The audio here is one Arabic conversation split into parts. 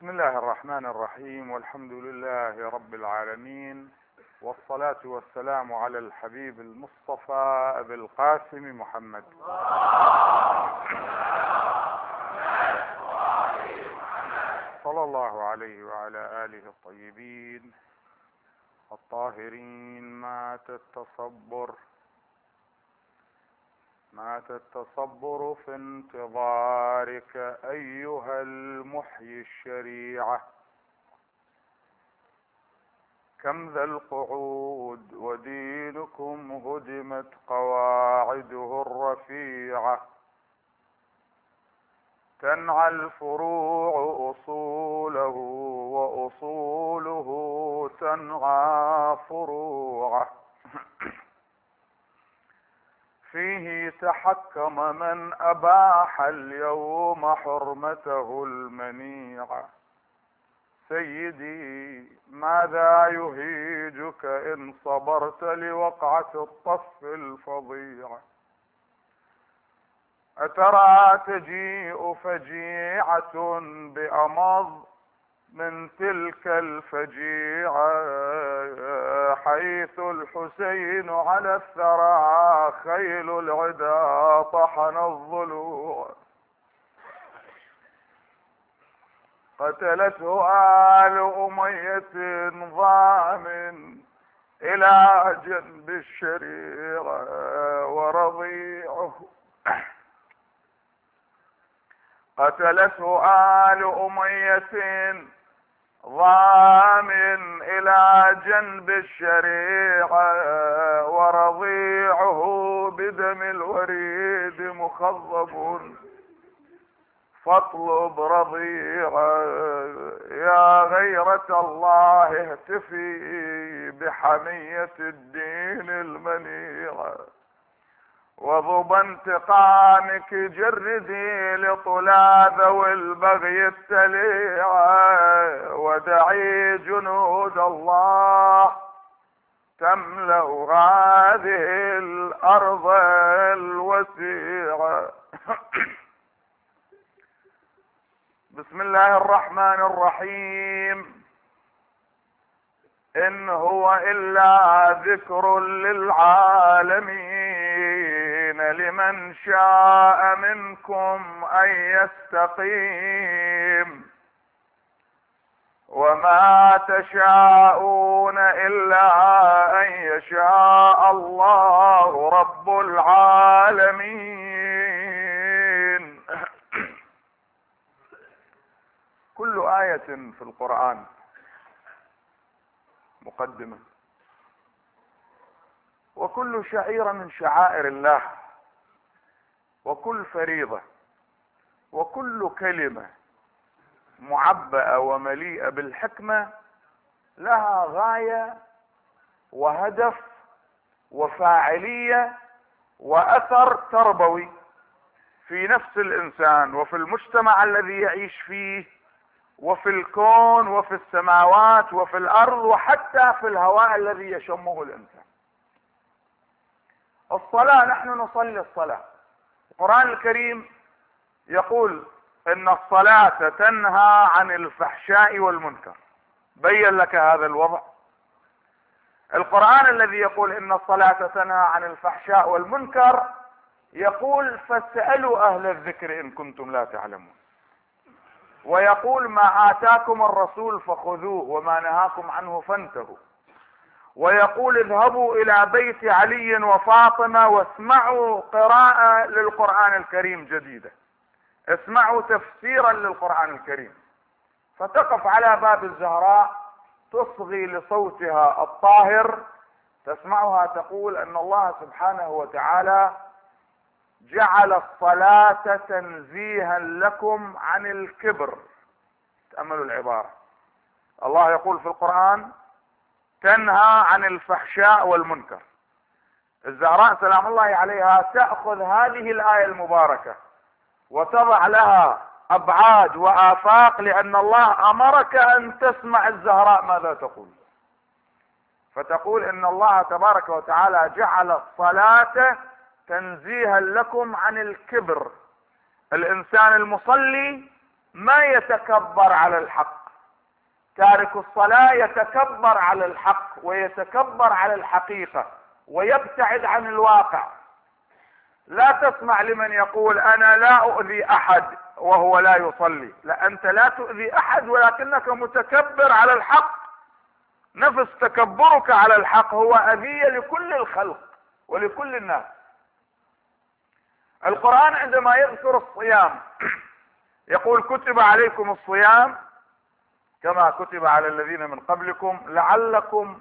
بسم الله الرحمن الرحيم، والحمد لله رب العالمين، والصلاة والسلام على الحبيب المصطفى أبي القاسم محمد صلى الله عليه وعلى آله الطيبين الطاهرين. مات التصبر في انتظارك أيها المحيي الشريعة. كم ذا القعود ودينكم هدمت قواعده الرفيعة. تنعى الفروع أصوله وأصوله تنعى فروعه. فيه تحكم من أباح اليوم حرمته المنيعة. سيدي ماذا يهيجك إن صبرت لوقعة الطف الفظيعة. أترى تجيء فجيعة بأمض من تلك الفجيعة، حيث الحسين على الثرى خيل العدا طحن الضلوع. قتلته آل أمية ضامن إلى جنب الشريعة ورضيعه. قتلته آل أمية ضامن إلى جنب الشريعة ورضيعه بدم الوريد مخضب. فاطلب رضيعه يا غيرة الله، اهتفي بحمية الدين المنيعة. وضب انتقامك جردي لطلا ذوي البغي التليعة. ودعي جنود الله تملأ هذه الأرض الوسيعة. بسم الله الرحمن الرحيم. إن هو إلا ذكر للعالمين، لمن شاء منكم أن يستقيم. وما تشاءون إلا أن يشاء الله رب العالمين. كل آية في القرآن مقدمة، وكل شعيرة من شعائر الله، وكل فريضة، وكل كلمة معبأة ومليئة بالحكمة لها غاية وهدف وفاعلية وأثر تربوي في نفس الإنسان وفي المجتمع الذي يعيش فيه وفي الكون وفي السماوات وفي الأرض وحتى في الهواء الذي يشمه الإنسان. الصلاة، نحن نصلي الصلاة. القرآن الكريم يقول إن الصلاة تنهى عن الفحشاء والمنكر. بين لك هذا الوضع. القرآن الذي يقول إن الصلاة تنهى عن الفحشاء والمنكر يقول فاسألوا أهل الذكر إن كنتم لا تعلمون. ويقول ما آتاكم الرسول فخذوه وما نهاكم عنه فانتهوا. ويقول اذهبوا إلى بيت علي وفاطمة واسمعوا قراءة للقرآن الكريم جديدة. اسمعوا تفسيرا للقرآن الكريم. فتقف على باب الزهراء تصغي لصوتها الطاهر، تسمعها تقول أن الله سبحانه وتعالى جعل الصلاة تنزيها لكم عن الكبر. تأملوا العبارة. الله يقول في القرآن تنهى عن الفحشاء والمنكر. الزهراء سلام الله عليها تأخذ هذه الآية المباركة وتضع لها أبعاد وآفاق، لأن الله أمرك أن تسمع الزهراء ماذا تقول. فتقول إن الله تبارك وتعالى جعل الصلاة تنزيها لكم عن الكبر. الإنسان المصلي ما يتكبر على الحق. تارك الصلاة يتكبر على الحق ويتكبر على الحقيقة ويبتعد عن الواقع. لا تسمع لمن يقول انا لا اؤذي احد وهو لا يصلي. لا، انت لا تؤذي احد ولكنك متكبر على الحق. نفس تكبرك على الحق هو اذية لكل الخلق ولكل الناس. القرآن عندما يذكر الصيام يقول كتب عليكم الصيام كما كتب على الذين من قبلكم لعلكم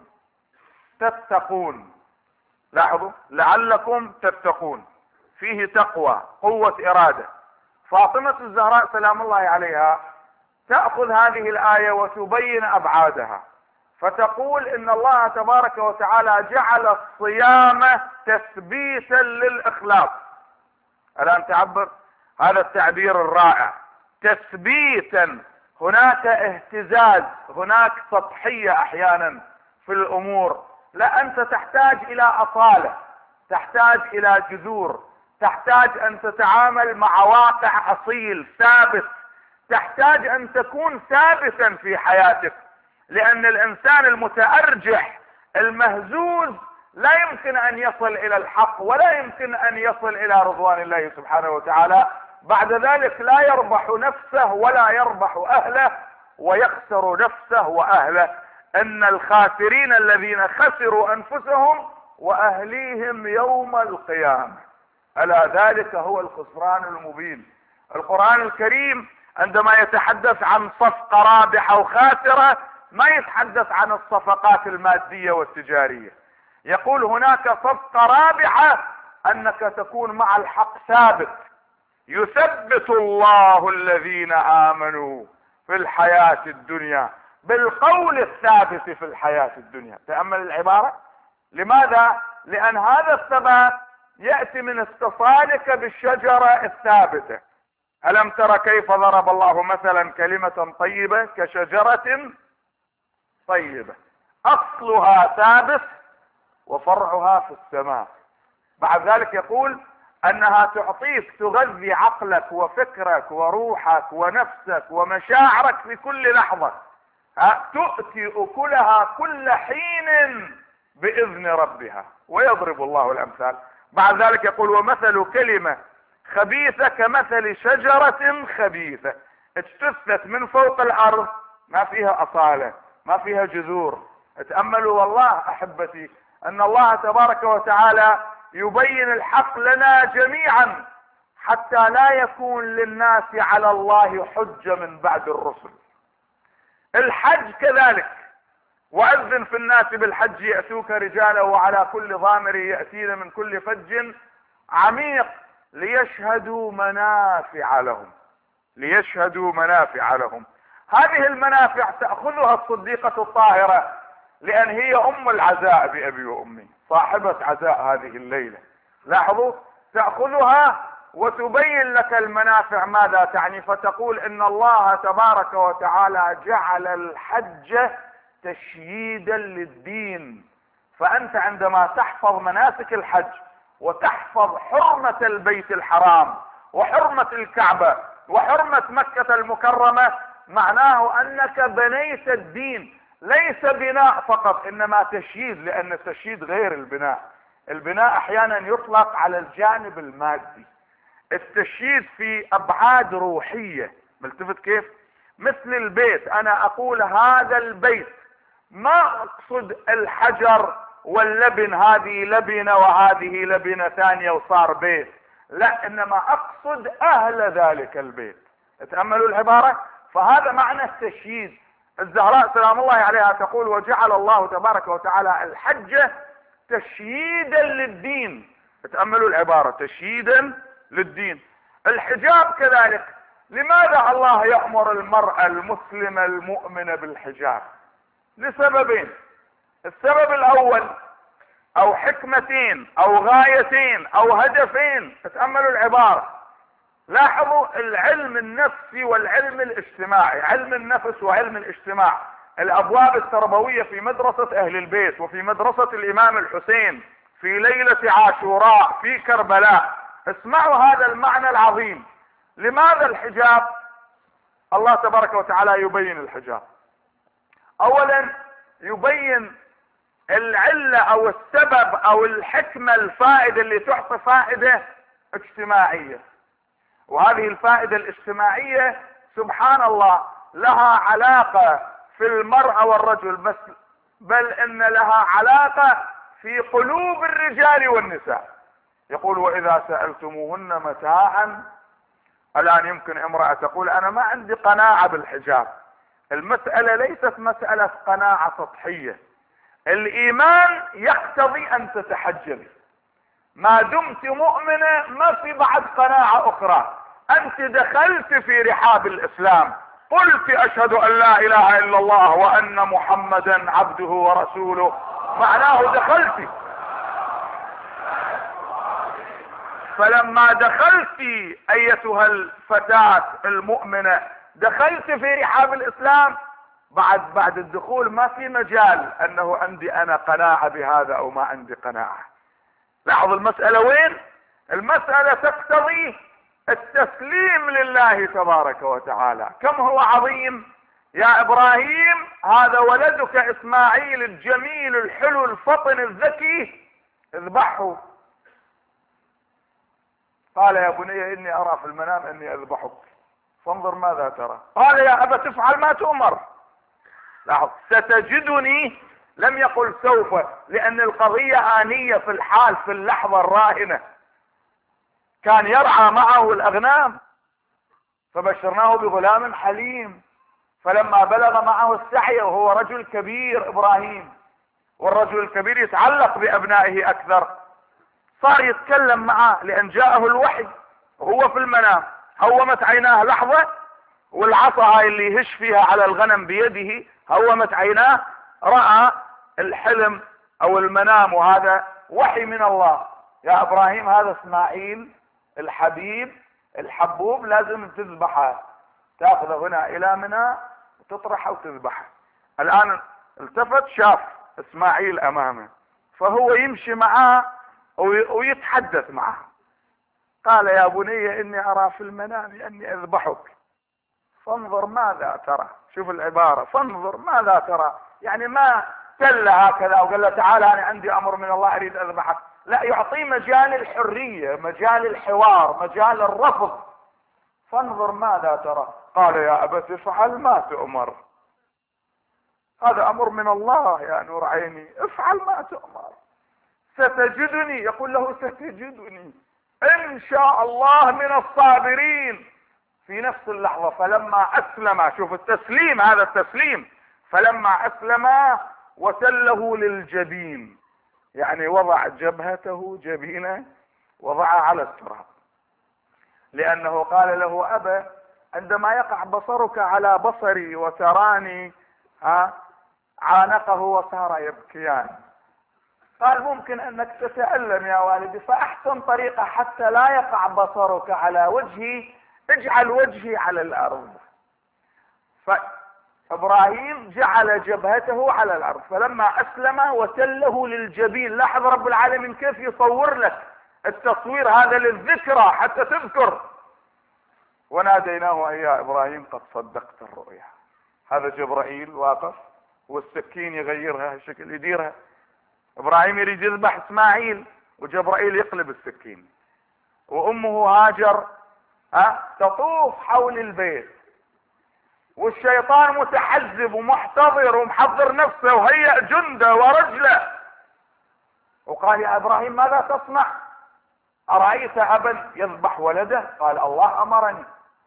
تتقون. لاحظوا، لعلكم تتقون، فيه تقوى، قوة إرادة. فاطمة الزهراء سلام الله عليها تأخذ هذه الآية وتبين أبعادها، فتقول إن الله تبارك وتعالى جعل الصيام تثبيتا للإخلاص. الآن تعبر هذا التعبير الرائع، تثبيتا. هناك اهتزاز، هناك سطحية أحيانا في الأمور. لا، أنت تحتاج إلى أصالة، تحتاج إلى جذور، تحتاج أن تتعامل مع واقع أصيل ثابت، تحتاج أن تكون ثابتا في حياتك. لأن الإنسان المتأرجح المهزوز لا يمكن أن يصل إلى الحق ولا يمكن أن يصل إلى رضوان الله سبحانه وتعالى. بعد ذلك لا يربح نفسه ولا يربح أهله ويخسر نفسه وأهله. إن الخاسرين الذين خسروا أنفسهم وأهليهم يوم القيامة، ألا ذلك هو الخسران المبين. القرآن الكريم عندما يتحدث عن صفقة رابحة وخاسرة ما يتحدث عن الصفقات المادية والتجارية. يقول هناك صفقة رابحة أنك تكون مع الحق ثابت. يثبت الله الذين آمنوا في الحياة الدنيا بالقول الثابت في الحياة الدنيا. تأمل العبارة. لماذا؟ لأن هذا الثبات يأتي من اتصالك بالشجرة الثابتة. ألم تر كيف ضرب الله مثلا كلمة طيبة كشجرة طيبة أصلها ثابت وفرعها في السماء. بعد ذلك يقول أنها تعطيك، تغذي عقلك وفكرك وروحك ونفسك ومشاعرك في كل لحظة. تؤتي أكلها كل حين بإذن ربها ويضرب الله الأمثال. بعد ذلك يقول ومثل كلمة خبيثة كمثل شجرة خبيثة اجتثت من فوق الأرض، ما فيها أصالة، ما فيها جذور. اتأملوا والله أحبتي أن الله تبارك وتعالى يبين الحق لنا جميعا حتى لا يكون للناس على الله حجة من بعد الرسل. الحج كذلك، وأذن في الناس بالحج يأتوك رجالا وعلى كل ضامر يأتين من كل فج عميق ليشهدوا منافع لهم، ليشهدوا منافع لهم. هذه المنافع تأخذها الصديقة الطاهرة لأن هي أم العزاء بأبي وأمي، صاحبة عزاء هذه الليلة. لاحظوا، تأخذها وتبين لك المنافع ماذا تعني، فتقول إن الله تبارك وتعالى جعل الحج تشييدا للدين. فأنت عندما تحفظ مناسك الحج وتحفظ حرمة البيت الحرام وحرمة الكعبة وحرمة مكة المكرمة، معناه أنك بنيت الدين. ليس بناء فقط إنما تشييد، لأن التشييد غير البناء. البناء أحيانا يطلق على الجانب المادي، التشييد في أبعاد روحية. ملتفت كيف؟ مثل البيت، أنا أقول هذا البيت، ما أقصد الحجر واللبن، هذه لبنة وهذه لبنة ثانية وصار بيت، لا، إنما أقصد أهل ذلك البيت. تأملوا العبارة. فهذا معنى التشييد. الزهراء سلام الله عليها تقول وجعل الله تبارك وتعالى الحج تشييدا للدين. تأملوا العبارة، تشييدا للدين. الحجاب كذلك. لماذا الله يأمر المرأة المسلمة المؤمنة بالحجاب؟ لسببين. السبب الأول أو حكمتين أو غايتين أو هدفين. تأملوا العبارة. لاحظوا العلم النفسي والعلم الاجتماعي، علم النفس وعلم الاجتماع، الأبواب التربوية في مدرسة أهل البيت وفي مدرسة الإمام الحسين في ليلة عاشوراء في كربلاء. اسمعوا هذا المعنى العظيم. لماذا الحجاب؟ الله تبارك وتعالى يبين الحجاب. اولا يبين العلة او السبب او الحكمة، الفائدة اللي تعطي فائدة اجتماعية، وهذه الفائدة الاجتماعية سبحان الله لها علاقة في المرأة والرجل بل ان لها علاقة في قلوب الرجال والنساء. يقول واذا سألتموهن متاعا. الان يمكن امرأة تقول انا ما عندي قناعة بالحجاب. المسألة ليست مسألة قناعة سطحية، الايمان يقتضي ان تتحجبي ما دمت مؤمنة، ما في بعد قناعة اخرى. انت دخلت في رحاب الاسلام، قلت اشهد ان لا اله الا الله وان محمدا عبده ورسوله، معناه دخلت. فلما دخلت ايتها الفتاة المؤمنة دخلت في رحاب الاسلام، بعد الدخول ما في مجال انه عندي انا قناعة بهذا او ما عندي قناعة. لاحظ المسألة وين؟ المسألة تقتضي التسليم لله تبارك وتعالى. كم هو عظيم يا ابراهيم، هذا ولدك اسماعيل الجميل الحلو الفطن الذكي، اذبحه. قال يا بني اني ارى في المنام اني اذبحك فانظر ماذا ترى. قال يا ابا تفعل ما تؤمر. لاحظ ستجدني، لم يقل سوف، لان القضية آنية في الحال، في اللحظة الراهنة. كان يرعى معه الاغنام فبشرناه بغلام حليم، فلما بلغ معه السعي وهو رجل كبير ابراهيم، والرجل الكبير يتعلق بابنائه اكثر، صار يتكلم معه لان جاءه الوحي وهو في المنام. هومت عيناه لحظة، والعصا هاي اللي يهش فيها على الغنم بيده هومت عيناه، رأى الحلم او المنام، وهذا وحي من الله. يا ابراهيم هذا اسماعيل الحبيب الحبوب، لازم تذبحه، تاخذه هنا الى منى وتطرحه وتذبحه. الان التفت شاف اسماعيل امامه، فهو يمشي معاه ويتحدث معه. قال يا بني اني ارى في المنام اني اذبحك فانظر ماذا ترى. شوف العبارة، فانظر ماذا ترى، يعني ما تل هكذا وقال له تعالى انا عندي امر من الله اريد اذبحك، لا، يعطيه مجال الحرية، مجال الحوار، مجال الرفض. فانظر ماذا ترى. قال يا ابت افعل ما تؤمر، هذا امر من الله يا نور عيني، افعل ما تؤمر. ستجدني، يقول له ستجدني ان شاء الله من الصابرين. في نفس اللحظة فلما اسلم، شوف التسليم، هذا التسليم، فلما اسلم وسله للجبين، يعني وضع جبهته جبينه وضعها على التراب، لانه قال له ابا عندما يقع بصرك على بصري وتراني عانقه وصار يبكيان. قال ممكن انك تتألم يا والدي، فاحسن طريقة حتى لا يقع بصرك على وجهي اجعل وجهي على الارض. فابراهيم جعل جبهته على الارض، فلما اسلم وسله للجبين. لاحظ رب العالمين كيف يصور لك التصوير هذا للذكرى حتى تذكر. وناديناه يا ابراهيم قد صدقت الرؤيا. هذا جبرائيل واقف والسكين يغيرها الشكل يديرها. ابراهيم يريد يذبح اسماعيل وجبرائيل يقلب السكين، وامه هاجر تطوف حول البيت، والشيطان متحزب ومحتضر ومحضر نفسه وهيأ جنده ورجله. وقال يا ابراهيم ماذا تصنع؟ ارايت ابا يذبح ولده؟ قال الله امرني.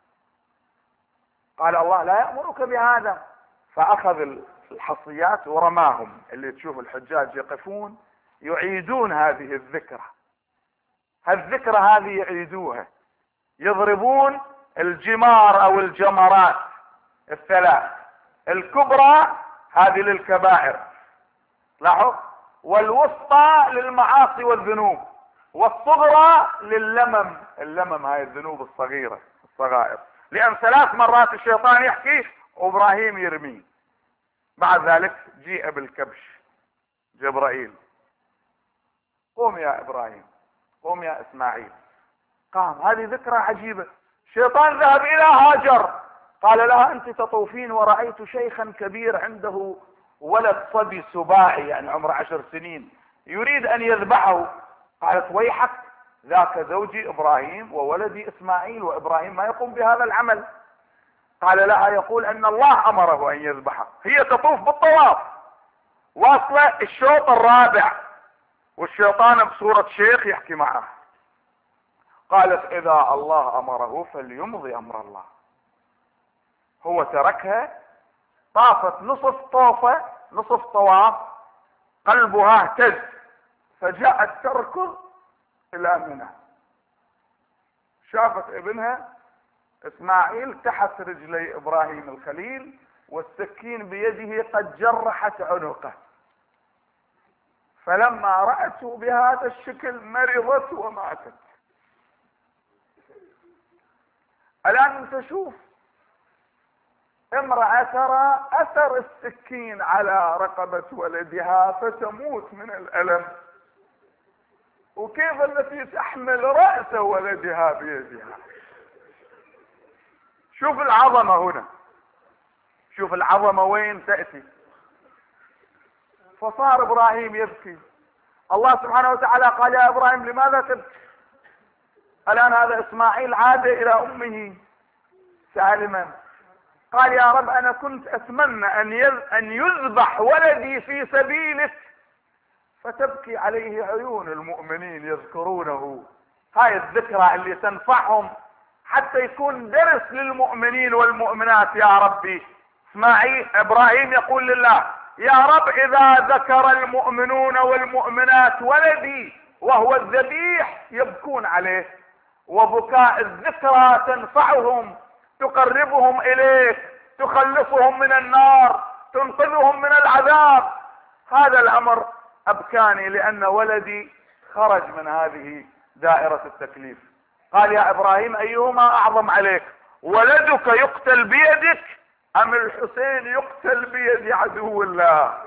قال الله لا يأمرك بهذا. فاخذ الحصيات ورماهم. اللي تشوف الحجاج يقفون يعيدون هذه الذكرى، الذكرى هذه يعيدوها، يضربون الجمار او الجمرات الثلاث، الكبرى هذه للكبائر لاحظ، والوسطى للمعاصي والذنوب، والصغرى لللمم، اللمم هاي الذنوب الصغيرة الصغائر. لان 3 مرات الشيطان يحكي وابراهيم يرميه. بعد ذلك جيء بالكبش جبرائيل، قوم يا ابراهيم، قوم يا اسماعيل. قام. هذه ذكرى عجيبة. الشيطان ذهب الى هاجر قال لها انت تطوفين ورأيت شيخا كبير عنده ولد صبي سباعي يعني عمره 10 سنين يريد ان يذبحه. قالت ويحك، ذاك زوجي ابراهيم وولدي اسماعيل، وابراهيم ما يقوم بهذا العمل. قال لها يقول ان الله امره ان يذبحه. هي تطوف بالطواف واصله الشوط الرابع والشيطان بصورة شيخ يحكي معه. قالت اذا الله امره فليمضي امر الله. هو تركها، طافت نصف طوفة نصف طواف، قلبها اهتز، فجاءت تركض الى منى. شافت ابنها اسماعيل تحت رجلي ابراهيم الخليل والسكين بيده قد جرحت عنقه، فلما رأته بهذا الشكل مرضت وماتت. الآن انت شوف امرأة ترى اثر السكين على رقبة ولدها فتموت من الألم، وكيف التي تحمل رأس ولدها بيدها. شوف العظمة هنا، شوف العظمة وين تأتي. فصار ابراهيم يبكي. الله سبحانه وتعالى قال يا ابراهيم لماذا تبكي؟ الان هذا اسماعيل عاد الى امه سالما. قال يا رب انا كنت اتمنى ان يذبح ولدي في سبيلك فتبكي عليه عيون المؤمنين يذكرونه. هاي الذكرى اللي تنفعهم حتى يكون درس للمؤمنين والمؤمنات. يا ربي ابراهيم يقول لله يا رب اذا ذكر المؤمنون والمؤمنات ولدي وهو الذبيح يبكون عليه، وبكاء الذكرى تنفعهم، تقربهم اليك، تخلصهم من النار، تنقذهم من العذاب. هذا الامر ابكاني لان ولدي خرج من هذه دائرة التكليف. قال يا ابراهيم ايهما اعظم عليك، ولدك يقتل بيدك ام الحسين يقتل بيد عدو الله؟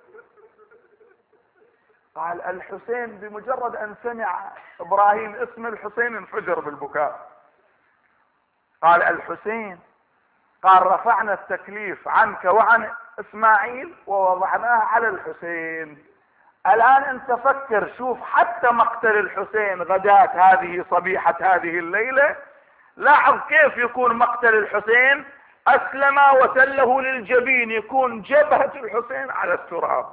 قال الحسين. بمجرد ان سمع ابراهيم اسم الحسين انفجر بالبكاء. قال الحسين. قال رفعنا التكليف عنك وعن اسماعيل ووضعناه على الحسين. الان انت فكر، شوف حتى مقتل الحسين غداة هذه صبيحة هذه الليلة، لاحظ كيف يكون مقتل الحسين اسلم وتله للجبين، يكون جبهة الحسين على التراب.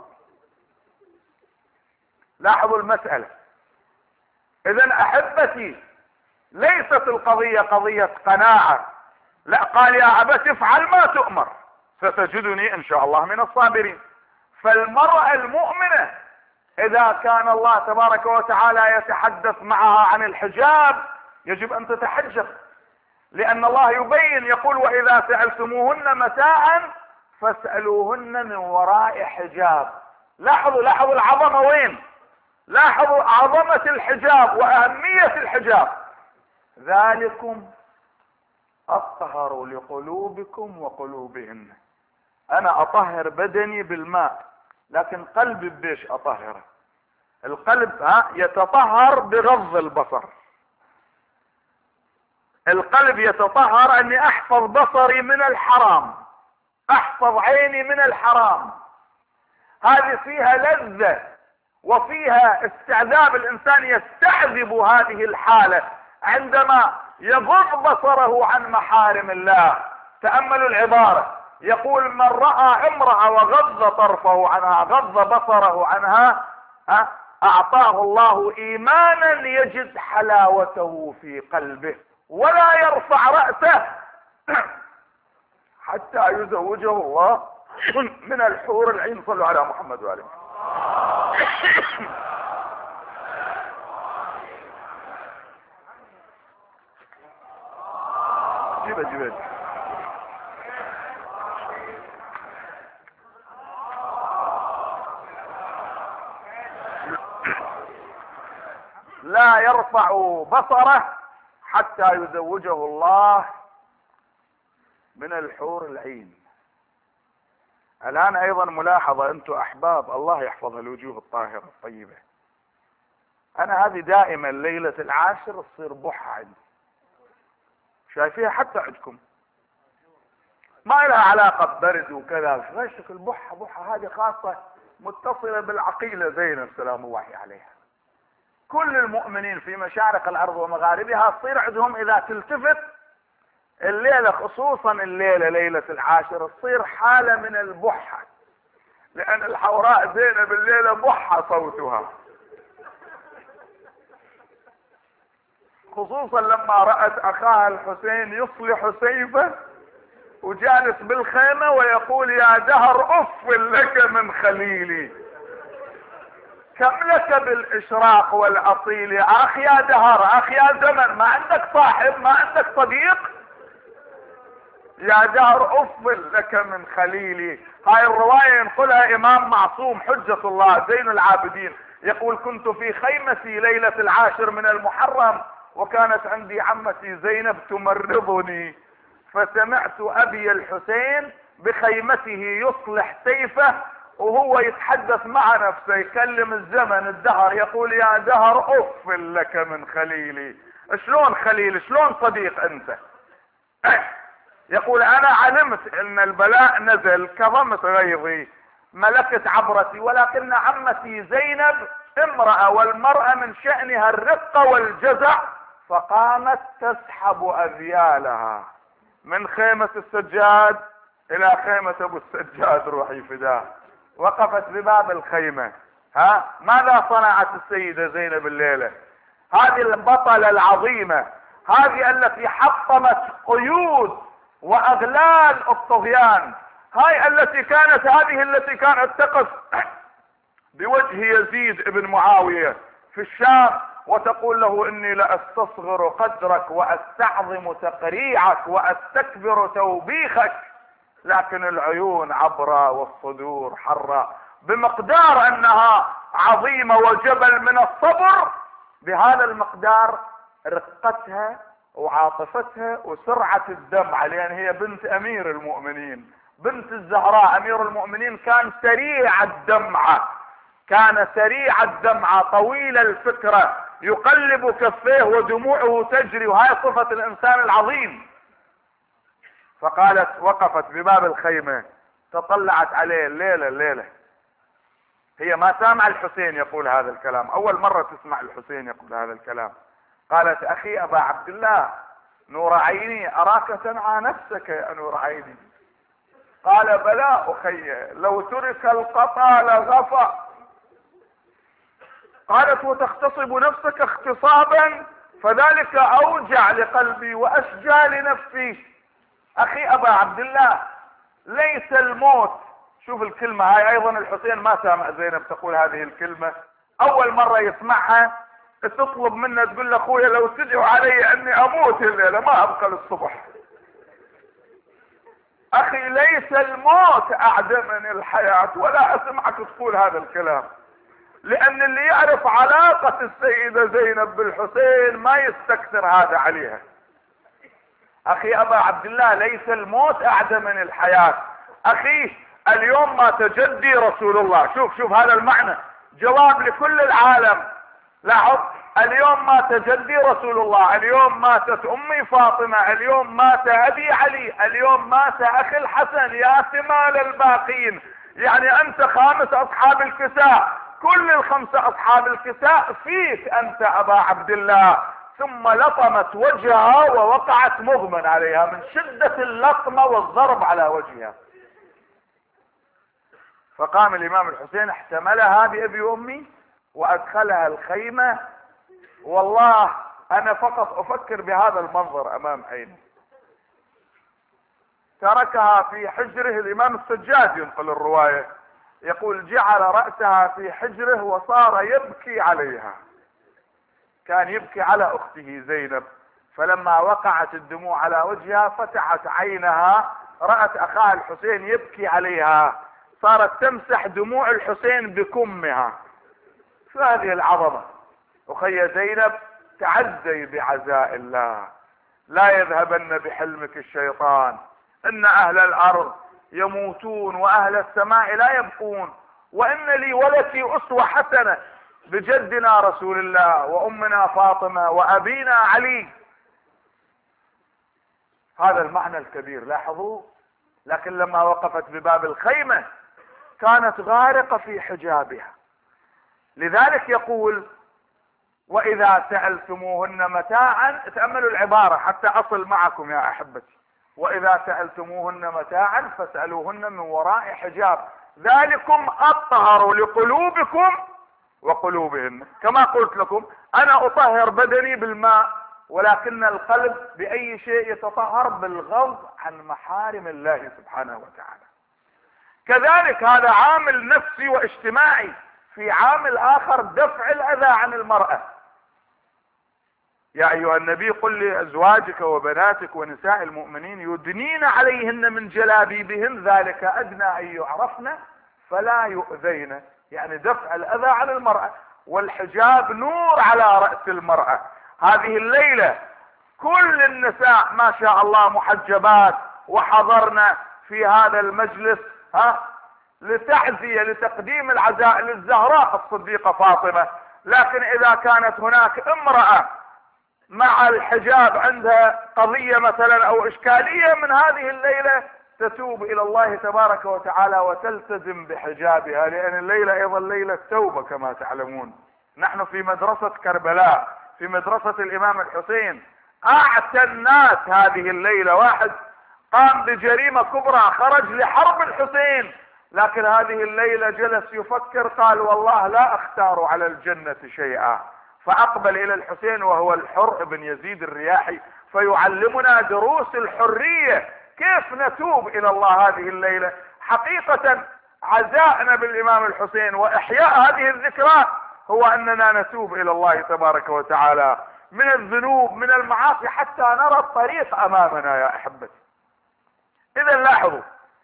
لاحظوا المسألة. اذا احبتي ليست القضية قضية قناعة، لا، قال يا ابت افعل ما تؤمر ستجدني ان شاء الله من الصابرين. فالمرأة المؤمنة اذا كان الله تبارك وتعالى يتحدث معها عن الحجاب يجب ان تتحجب، لان الله يبين يقول واذا سألتموهن متاعا فاسألوهن من وراء حجاب. لاحظوا العظمة وين، لاحظوا عظمة الحجاب واهمية الحجاب. ذلكم اطهر لقلوبكم وقلوبهن. انا اطهر بدني بالماء لكن قلبي بيش اطهره. القلب يتطهر بغض البصر. القلب يتطهر اني احفظ بصري من الحرام، احفظ عيني من الحرام. هذه فيها لذة وفيها استعذاب. الانسان يستعذب هذه الحالة عندما يغض بصره عن محارم الله. تأملوا العبارة، يقول من رأى امرأة وغض طرفه عنها، غض بصره عنها، اعطاه الله ايمانا يجد حلاوته في قلبه ولا يرفع رأسه حتى يزوجه الله من الحور العين. صلوا على محمد وعليه. جيبه لا يرفع بصره حتى يزوجه الله من الحور العين. الان ايضا ملاحظة، انتم احباب الله يحفظ الوجوه الطاهرة الطيبة. انا هذه دائما ليلة العاشر تصير بحة عندي، شايفيها حتى عندكم. ما لها علاقة ببرد وكذا. غشك البحة، بحة هذه خاصة متصلة بالعقيلة زينب سلام الله عليها. كل المؤمنين في مشارق الارض ومغاربها تصير عندهم اذا تلتفت الليلة، خصوصا الليلة ليلة العاشر، تصير حالة من البحة، لان الحوراء زينب الليلة بحة صوتها، خصوصا لما رأت اخاها الحسين يصلح سيفه وجالس بالخيمة ويقول يا دهر اف لك من خليلي، كم لك بالاشراق والاصيل، اخ يا دهر، اخ يا زمن، ما عندك صاحب، ما عندك صديق، يا دهر اف لك من خليلي. هاي الرواية ينقلها امام معصوم حجة الله زين العابدين، يقول كنت في خيمتي ليلة العاشر من المحرم، وكانت عندي عمتي زينب تمرضني، فسمعت ابي الحسين بخيمته يصلح سيفه وهو يتحدث مع نفسه، يكلم الزمن الدهر، يقول يا دهر اف لك من خليلي. شلون خليل؟ شلون صديق انت؟ يقول انا علمت ان البلاء نزل، كظمت غيظي، ملكت عبرتي، ولكن عمتي زينب امرأة، والمرأة من شأنها الرقة والجزع، فقامت تسحب اذيالها من خيمة السجاد الى خيمة ابو السجاد روحي فداه، وقفت بباب الخيمة. ماذا صنعت السيدة زينب الليلة؟ هذه البطلة العظيمة، هذه التي حطمت قيود واغلال الطغيان، هاي هذه التي كانت تقف بوجه يزيد بن معاوية في الشام وتقول له اني لاستصغر قدرك واستعظم تقريعك واستكبر توبيخك، لكن العيون عبرة والصدور حرة، بمقدار انها عظيمة وجبل من الصبر، بهذا المقدار رقتها وعاطفتها وسرعة الدمع، لان هي بنت امير المؤمنين، بنت الزهراء امير المؤمنين، كان سريع الدمعة، كان سريع الدمعة طويل الفكرة، يقلب كفيه ودموعه تجري، وهي صفة الانسان العظيم. فقالت وقفت بباب الخيمة تطلعت عليه الليلة هي ما سامع الحسين يقول هذا الكلام، اول مرة تسمع الحسين يقول هذا الكلام. قالت اخي ابا عبد الله نور عيني اراك تنعى نفسك يا نور عيني. قال بلى اخي لو ترك القطا لغفى. قالت وتغتصب نفسك اغتصابا فذلك اوجع لقلبي واشجى لنفسي. اخي ابا عبد الله ليس الموت، شوف الكلمة هاي ايضا الحسين ما سامع زينب تقول هذه الكلمة، اول مرة يسمعها، تطلب منه تقول له اخويا لو تدعو علي اني اموت الليلة ما ابقى للصبح. اخي ليس الموت اعدمني الحياة، ولا اسمعك تقول هذا الكلام، لان اللي يعرف علاقة السيدة زينب بالحسين ما يستكثر هذا عليها. اخي ابا عبد الله ليس الموت اعدمني الحياة، اخي اليوم مات جدي رسول الله، شوف هذا المعنى، جواب لكل العالم. لاحظ، اليوم مات جدي رسول الله، اليوم ماتت امي فاطمة، اليوم مات ابي علي، اليوم مات اخي الحسن، يا ثمال الباقين، يعني انت خامس اصحاب الكساء، كل الخمسة اصحاب الكساء فيك انت ابا عبد الله. ثم لطمت وجهها ووقعت مغمى عليها من شدة اللطمة والضرب على وجهها. فقام الامام الحسين احتملها بابي وامي وادخلها الخيمة. والله انا فقط افكر بهذا المنظر امام عيني. تركها في حجره، الامام السجاد ينقل الرواية يقول جعل رأسها في حجره وصار يبكي عليها، كان يبكي على اخته زينب، فلما وقعت الدموع على وجهها فتحت عينها رأت اخاها الحسين يبكي عليها، صارت تمسح دموع الحسين بكمها. شو هذه العظمة؟ اخي زينب تعزي بعزاء الله، لا يذهبن بحلمك الشيطان، ان اهل الارض يموتون واهل السماء لا يبقون، وان لي ولك اسوة حسنة بجدنا رسول الله وامنا فاطمة وابينا علي. هذا المعنى الكبير. لكن لما وقفت بباب الخيمة كانت غارقة في حجابها. لذلك يقول وإذا سألتموهن متاعا، تأملوا العبارة حتى أصل معكم يا أحبتي، وإذا سألتموهن متاعا فاسألوهن من وراء حجاب ذلكم أطهر لقلوبكم وقلوبهن. كما قلت لكم أنا أطهر بدني بالماء، ولكن القلب بأي شيء يتطهر؟ بالغض عن محارم الله سبحانه وتعالى. كذلك هذا عامل نفسي واجتماعي. في عامل آخر دفع الأذى عن المرأة. يا أيها النبي قل لأزواجك وبناتك ونساء المؤمنين يدنين عليهن من جلابيبهن ذلك أدنى أن يعرفن فلا يؤذين. يعني دفع الأذى عن المرأة، والحجاب نور على رأس المرأة. هذه الليلة كل النساء ما شاء الله محجبات، وحضرنا في هذا المجلس لتعزية لتقديم العزاء للزهراء الصديقة فاطمة. لكن إذا كانت هناك امرأة مع الحجاب عندها قضية مثلا أو إشكالية من هذه الليلة، تتوب إلى الله تبارك وتعالى وتلتزم بحجابها، لأن الليلة أيضا ليلة توبة كما تعلمون. نحن في مدرسة كربلاء، في مدرسة الإمام الحسين، أعتى الناس هذه الليلة. واحد قام بجريمة كبرى، خرج لحرب الحسين، لكن هذه الليلة جلس يفكر، قال والله لا أختار على الجنة شيئا، فأقبل إلى الحسين وهو الحر بن يزيد الرياحي، فيعلمنا دروس الحرية، كيف نتوب إلى الله هذه الليلة. حقيقة عزاءنا بالإمام الحسين وإحياء هذه الذكرى هو أننا نتوب إلى الله تبارك وتعالى من الذنوب، من المعاصي، حتى نرى الطريق أمامنا يا أحبتي. إذا لاحظوا،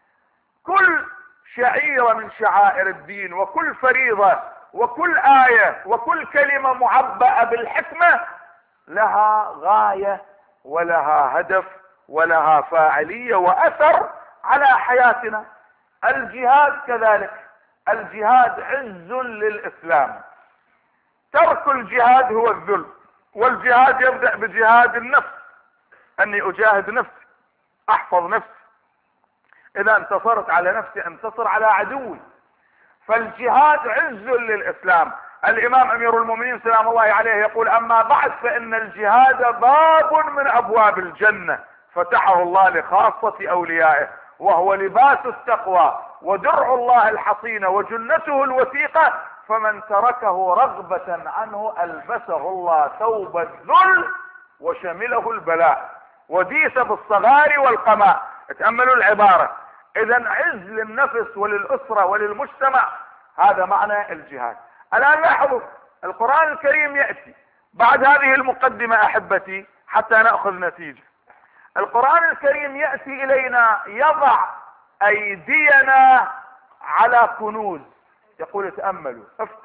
كل شعيرة من شعائر الدين وكل فريضة وكل آية وكل كلمة معبأة بالحكمة لها غاية ولها هدف ولها فاعلية وأثر على حياتنا. الجهاد كذلك، الجهاد عز للإسلام. ترك الجهاد هو الذل، والجهاد يبدأ بجهاد النفس، أني أجاهد نفسي، أحفظ نفسي، إذا انتصرت على نفسي انتصر على عدوي. فالجهاد عز للإسلام. الإمام أمير المؤمنين سلام الله عليه يقول أما بعد فإن الجهاد باب من أبواب الجنة فتحه الله لخاصة أوليائه، وهو لباس التقوى ودرع الله الحصين وجنته الوثيقة، فمن تركه رغبة عنه ألبسه الله ثوب الذل وشمله البلاء وديس بالصغار والقماء. تأملوا العبارة. إذا عز للنفس وللأسرة وللمجتمع، هذا معنى الجهاد. الآن لاحظوا القرآن الكريم يأتي بعد هذه المقدمة أحبتي حتى نأخذ نتيجة. القرآن الكريم يأتي إلينا يضع أيدينا على كنوز، يقول تأملوا،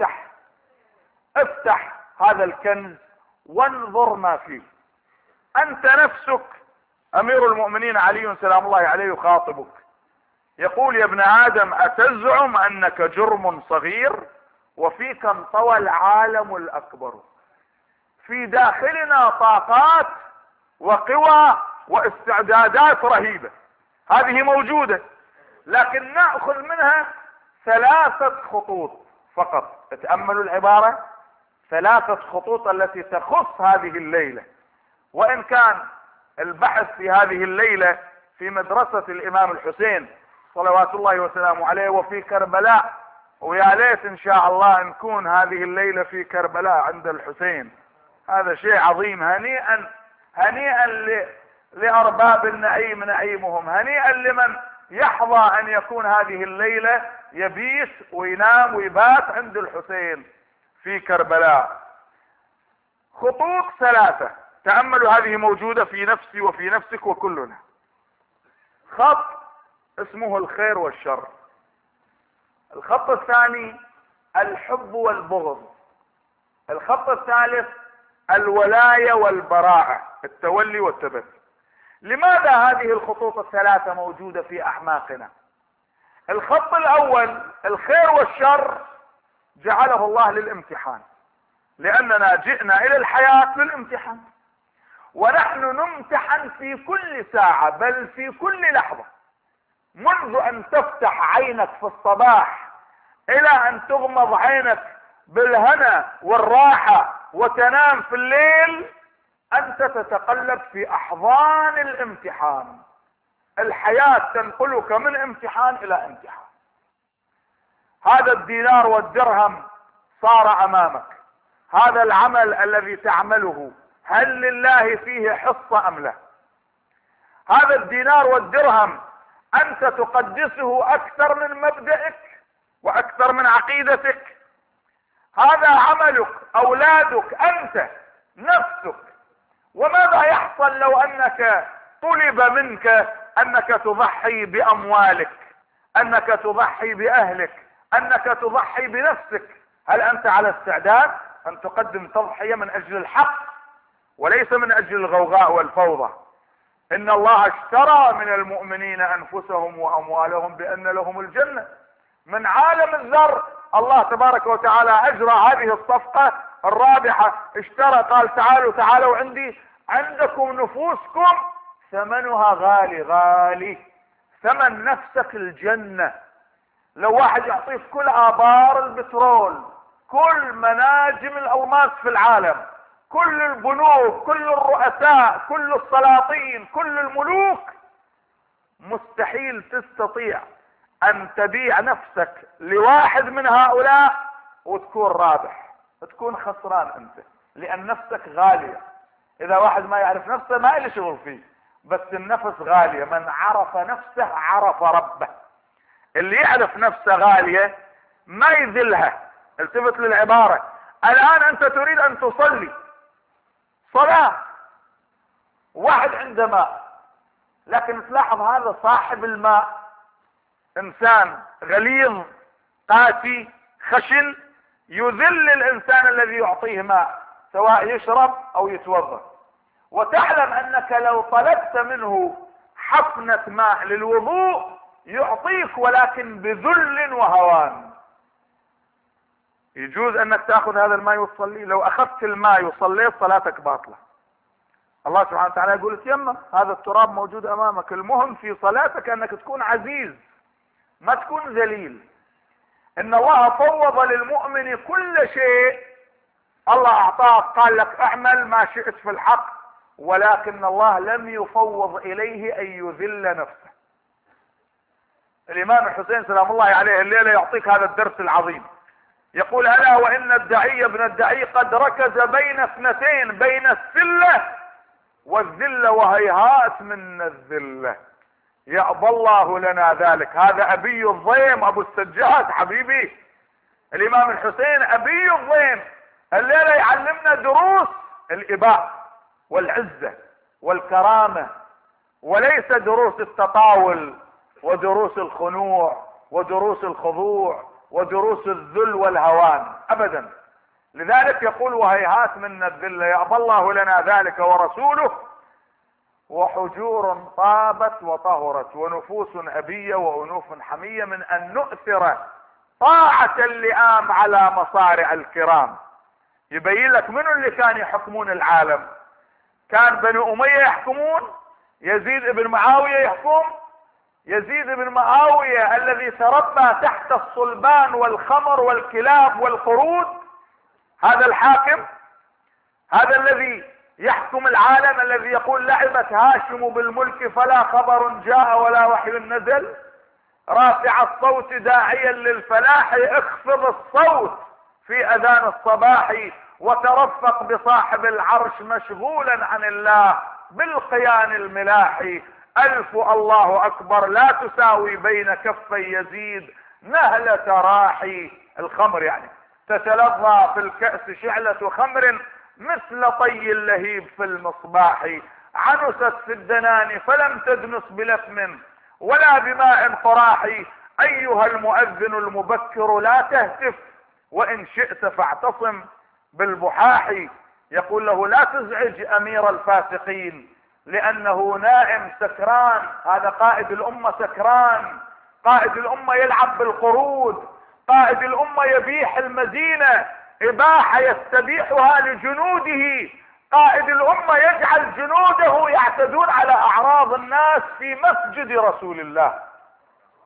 افتح هذا الكنز وانظر ما فيه. أنت نفسك، أمير المؤمنين علي سلام الله عليه يخاطبك، يقول يا ابن آدم أتزعم أنك جرم صغير وفيك انطوى العالم الأكبر. في داخلنا طاقات وقوى واستعدادات رهيبة، هذه موجودة، لكن نأخذ منها 3 خطوط فقط. تأملوا العبارة، 3 خطوط التي تخص هذه الليلة. وإن كان البحث في هذه الليلة في مدرسة الإمام الحسين صلوات الله وسلامه عليه وفي كربلاء، ويا ليت إن شاء الله نكون هذه الليلة في كربلاء عند الحسين، هذا شيء عظيم. هنيئا لأرباب النعيم نعيمهم، هنيئا لمن يحظى أن يكون هذه الليلة يبيت وينام ويبات عند الحسين في كربلاء. خطوط 3 تأملوا، هذه موجودة في نفسي وفي نفسك وكلنا. خط اسمه الخير والشر. الخط الثاني الحب والبغض. الخط الثالث الولاية والبراءة، التولي والتبت. لماذا هذه الخطوط ال3 موجودة في أعماقنا؟ الخط الأول الخير والشر جعله الله للامتحان، لأننا جئنا إلى الحياة للامتحان، ونحن نمتحن في كل ساعة بل في كل لحظة. منذ ان تفتح عينك في الصباح الى ان تغمض عينك بالهنا والراحة وتنام في الليل، انت تتقلب في احضان الامتحان. الحياة تنقلك من امتحان الى امتحان. هذا الدينار والدرهم صار امامك، هذا العمل الذي تعمله هل لله فيه حصة ام لا؟ هذا الدينار والدرهم انت تقدسه اكثر من مبدئك واكثر من عقيدتك. هذا عملك، اولادك، انت نفسك. وماذا يحصل لو انك طلب منك انك تضحي باموالك، انك تضحي باهلك، انك تضحي بنفسك؟ هل انت على استعداد ان تقدم تضحية من اجل الحق وليس من اجل الغوغاء والفوضى؟ ان الله اشترى من المؤمنين انفسهم واموالهم بان لهم الجنة. من عالم الذر الله تبارك وتعالى اجرى هذه الصفقة الرابحة، اشترى، قال تعالوا عندي، عندكم نفوسكم ثمنها غالي غالي، ثمن نفسك الجنة. لو واحد يعطيك كل آبار البترول، كل مناجم الألماس في العالم، كل البنوك، كل الرؤساء، كل السلاطين، كل الملوك، مستحيل تستطيع ان تبيع نفسك لواحد من هؤلاء وتكون رابح، تكون خسران انت، لان نفسك غالية. اذا واحد ما يعرف نفسه ما له شغل فيه، بس النفس غالية. من عرف نفسه عرف ربه. اللي يعرف نفسه غالية ما يذلها. التفت للعبارة. الان انت تريد ان تصلي صلاة، واحد عنده ماء، لكن تلاحظ هذا صاحب الماء انسان غليظ قاسي خشن، يذل الانسان الذي يعطيه ماء سواء يشرب او يتوضا. وتعلم انك لو طلبت منه حفنة ماء للوضوء يعطيك، ولكن بذل وهوان. يجوز انك تاخذ هذا الماء وتصلي؟ لو اخذت الماء وصليت صلاتك باطلة. الله سبحانه وتعالى يقول تيمم، هذا التراب موجود امامك. المهم في صلاتك انك تكون عزيز، ما تكون ذليل. ان الله فوض للمؤمن كل شيء. الله اعطاك، قال لك اعمل ما شئت في الحق، ولكن الله لم يفوض اليه ان يذل نفسه. الامام الحسين سلام الله عليه الليلة يعطيك هذا الدرس العظيم. يقول الا وان الدعي ابن الدعي قد ركز بين اثنتين، بين السلة والذلة، وهيهات من الذلة. يأبى الله لنا ذلك. هذا ابي الضيم ابو السجاد حبيبي الامام الحسين، ابي الضيم الليلة يعلمنا دروس الاباء والعزة والكرامة، وليس دروس التطاول ودروس الخنوع ودروس الخضوع ودروس الذل والهوان ابدا. لذلك يقول وهيهات من الذلة. يأبى الله لنا ذلك ورسوله. وحجور طابت وطهرت ونفوس أبية وأنوف حمية من أن نؤثر طاعة اللئام على مصارع الكرام. يبين لك منو اللي كان يحكمون العالم. كان بنو أمية يحكمون، يزيد بن معاوية يحكم. يزيد بن معاوية الذي تربى تحت الصلبان والخمر والكلاب والقرود، هذا الحاكم، هذا الذي يحكم العالم، الذي يقول لعبت هاشم بالملك فلا خبر جاء ولا وحي نزل، رافع الصوت داعيا للفلاح، اخفض الصوت في اذان الصباح وترفق بصاحب العرش مشغولا عن الله بالقيان الملاحي. الف الله اكبر لا تساوي بين كفي يزيد نهلة راحي. الخمر يعني تتلظى في الكأس شعلة خمر مثل طي اللهيب في المصباح. عنست في الدنان فلم تدنس بلثم ولا بماء قراحي. ايها المؤذن المبكر لا تهتف، وان شئت فاعتصم بالبحاح. يقول له لا تزعج امير الفاسقين لانه نائم سكران. هذا قائد الامة سكران، قائد الامة يلعب بالقرود، قائد الامة يبيح المدينة اباحة يستبيحها لجنوده، قائد الامة يجعل جنوده يعتدون على اعراض الناس في مسجد رسول الله.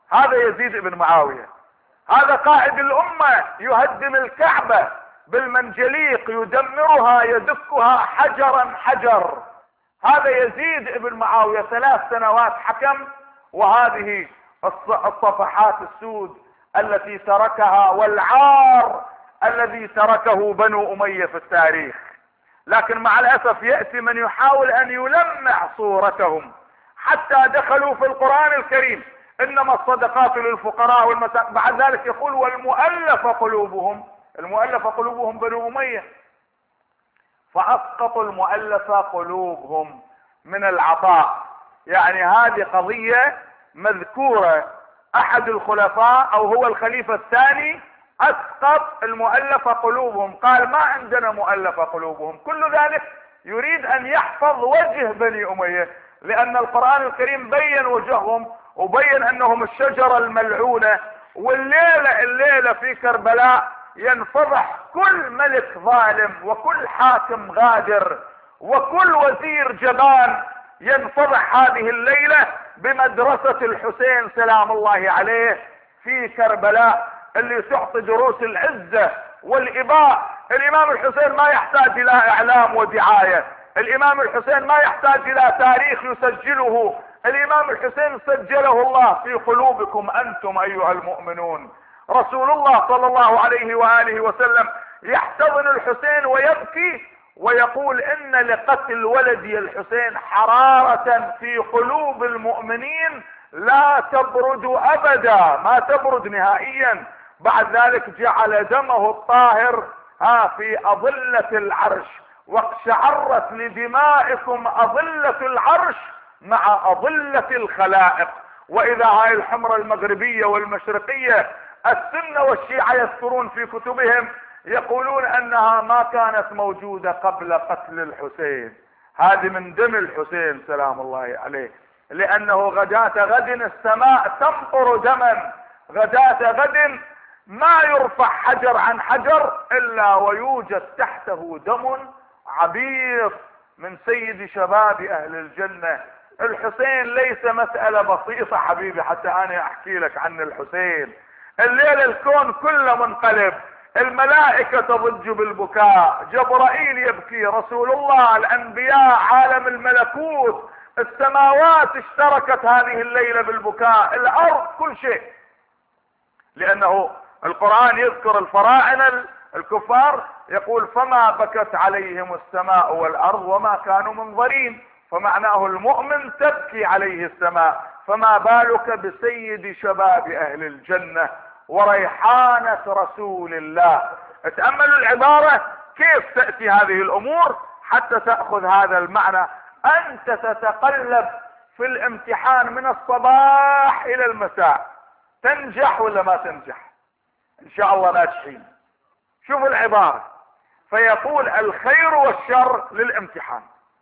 هذا يزيد بن معاوية، هذا قائد الامة، يهدم الكعبة بالمنجليق، يدمرها، يدكها حجرا حجر. هذا يزيد بن معاوية 3 سنوات حكم، وهذه الصفحات السود التي تركها والعار الذي تركه بنو امية في التاريخ. لكن مع الاسف يأتي من يحاول ان يلمع صورتهم حتى دخلوا في القرآن الكريم انما الصدقات للفقراء والمساكين، بعد ذلك يقول والمؤلف قلوبهم. المؤلف قلوبهم بنو امية، فاسقطوا المؤلف قلوبهم من العطاء. يعني هذه قضية مذكورة، احد الخلفاء او هو الخليفة الثاني اسقط المؤلف قلوبهم، قال ما عندنا مؤلف قلوبهم. كل ذلك يريد ان يحفظ وجه بني امية، لان القرآن الكريم بين وجههم وبين انهم الشجرة الملعونة. والليلة في كربلاء ينفضح كل ملك ظالم وكل حاكم غادر وكل وزير جبان، ينفضح هذه الليلة بمدرسة الحسين سلام الله عليه في كربلاء، اللي تعطي دروس العزة والإباء. الامام الحسين ما يحتاج الى اعلام ودعاية، الامام الحسين ما يحتاج الى تاريخ يسجله، الامام الحسين سجله الله في قلوبكم انتم ايها المؤمنون. رسول الله صلى الله عليه وآله وسلم يحتضن الحسين ويبكي ويقول ان لقتل ولدي الحسين حرارة في قلوب المؤمنين لا تبرد ابدا، ما تبرد نهائيا. بعد ذلك جعل دمه الطاهر في اضلة العرش، واقشعرت لدمائكم اضلة العرش مع اضلة الخلائق. واذا هاي الحمرة المغربية والمشرقية السنة والشيعة يذكرون في كتبهم يقولون انها ما كانت موجودة قبل قتل الحسين، هذه من دم الحسين سلام الله عليه، لانه غداة غد السماء تمطر دما، غداة غد ما يرفع حجر عن حجر الا ويوجد تحته دم عبير من سيد شباب اهل الجنة. الحسين ليس مسألة بسيطة حبيبي حتى انا احكي لك عن الحسين. الليلة الكون كله منقلب، الملائكة تضج بالبكاء، جبرائيل يبكي، رسول الله، الانبياء، عالم الملكوت، السماوات اشتركت هذه الليلة بالبكاء، الارض، كل شيء. لانه القرآن يذكر الفراعنة الكفار يقول فما بكت عليهم السماء والارض وما كانوا منظرين، فمعناه المؤمن تبكي عليه السماء، فما بالك بسيد شباب اهل الجنة وريحانة رسول الله. اتأملوا العبارة كيف تأتي هذه الامور حتى تأخذ هذا المعنى. انت تتقلب في الامتحان من الصباح الى المساء، تنجح ولا ما تنجح؟ ان شاء الله ناجحين. شوفوا العبارة، فيقول الخير والشر للامتحان،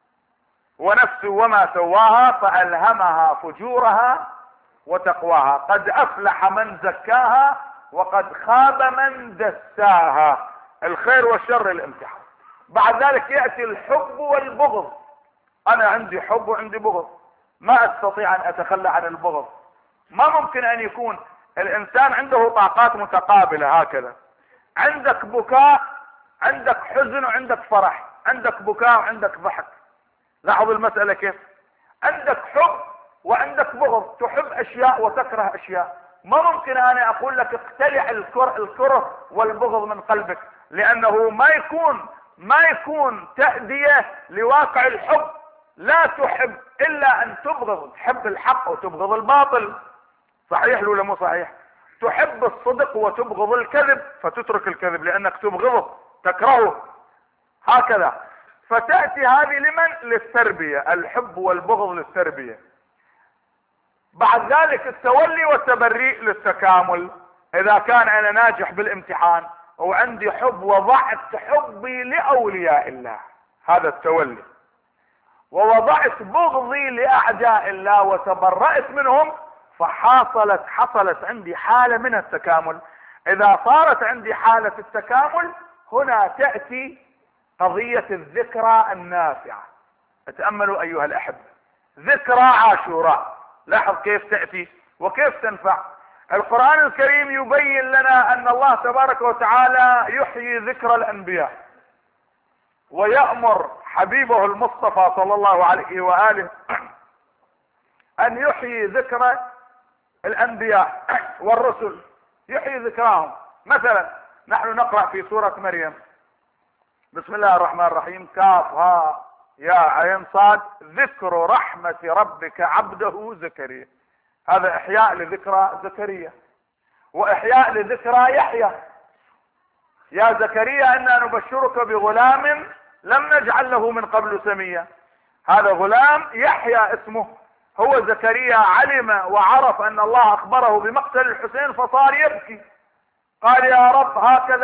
ونفس وما سواها فألهمها فجورها وتقواها، قد افلح من زكاها وقد خاب من دساها. الخير والشر الامتحان. بعد ذلك يأتي الحب والبغض. انا عندي حب وعندي بغض، ما استطيع ان اتخلى عن البغض. ما ممكن ان يكون الانسان عنده طاقات متقابلة هكذا، عندك بكاء، عندك حزن وعندك فرح، عندك بكاء وعندك ضحك. لاحظ المسألة كيف، عندك حب وعندك بغض، تحب اشياء وتكره اشياء. ما ممكن انا اقول لك اقتلع الكره والبغض من قلبك، لانه ما يكون تأدية لواقع الحب. لا تحب الا ان تبغض، تحب الحق وتبغض الباطل، صحيح ولا مو صحيح؟ تحب الصدق وتبغض الكذب، فتترك الكذب لانك تبغضه تكرهه، هكذا. فتأتي هذه لمن؟ للتربية، الحب والبغض للتربية. بعد ذلك التولي والتبري للتكامل. اذا كان انا ناجح بالامتحان وعندي حب وضعت حبي لاولياء الله، هذا التولي، ووضعت بغضي لاعداء الله وتبرأت منهم، حصلت عندي حالة من التكامل. اذا صارت عندي حالة التكامل هنا تأتي قضية الذكرى النافعة. اتأملوا ايها الاحبة، ذكرى عاشوراء، لاحظ كيف تأتي وكيف تنفع. القرآن الكريم يبين لنا ان الله تبارك وتعالى يحيي ذكر الانبياء، ويأمر حبيبه المصطفى صلى الله عليه وآله ان يحيي ذكر الانبياء والرسل، يحيي ذكرهم. مثلا نحن نقرأ في سورة مريم: بسم الله الرحمن الرحيم، كاف ها يا عين صاد، ذكر رحمة ربك عبده زكريا. هذا احياء لذكرى زكريا، واحياء لذكرى يحيى. يا زكريا انا نبشرك بغلام لم نجعل له من قبل سميا. هذا غلام يحيى اسمه، هو زكريا علم وعرف ان الله اخبره بمقتل الحسين فصار يبكي، قال يا رب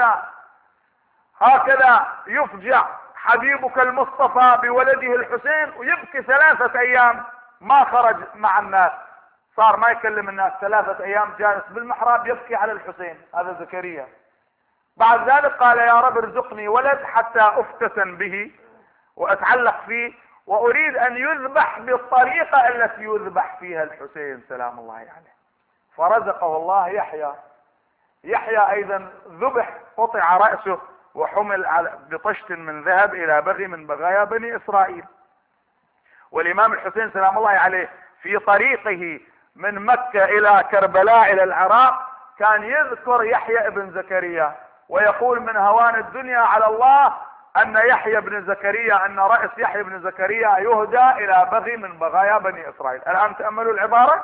هكذا يفجع حبيبك المصطفى بولده الحسين، ويبكي 3 ايام ما خرج مع الناس، صار ما يكلم الناس 3 ايام جالس بالمحراب يبكي على الحسين. هذا زكريا. بعد ذلك قال يا رب ارزقني ولد حتى افتتن به واتعلق فيه، واريد ان يذبح بالطريقة التي يذبح فيها الحسين سلام الله عليه. فرزقه الله يحيى. يحيى ايضا ذبح، قطع رأسه وحمل بطشت من ذهب الى بغي من بغايا بني اسرائيل. والامام الحسين سلام الله عليه في طريقه من مكة الى كربلاء الى العراق كان يذكر يحيى ابن زكريا، ويقول من هوان الدنيا على الله ان يحيى بن زكريا، ان رأس يحيى بن زكريا يهدى الى بغي من بغايا بني اسرائيل. الان تأملوا العبارة.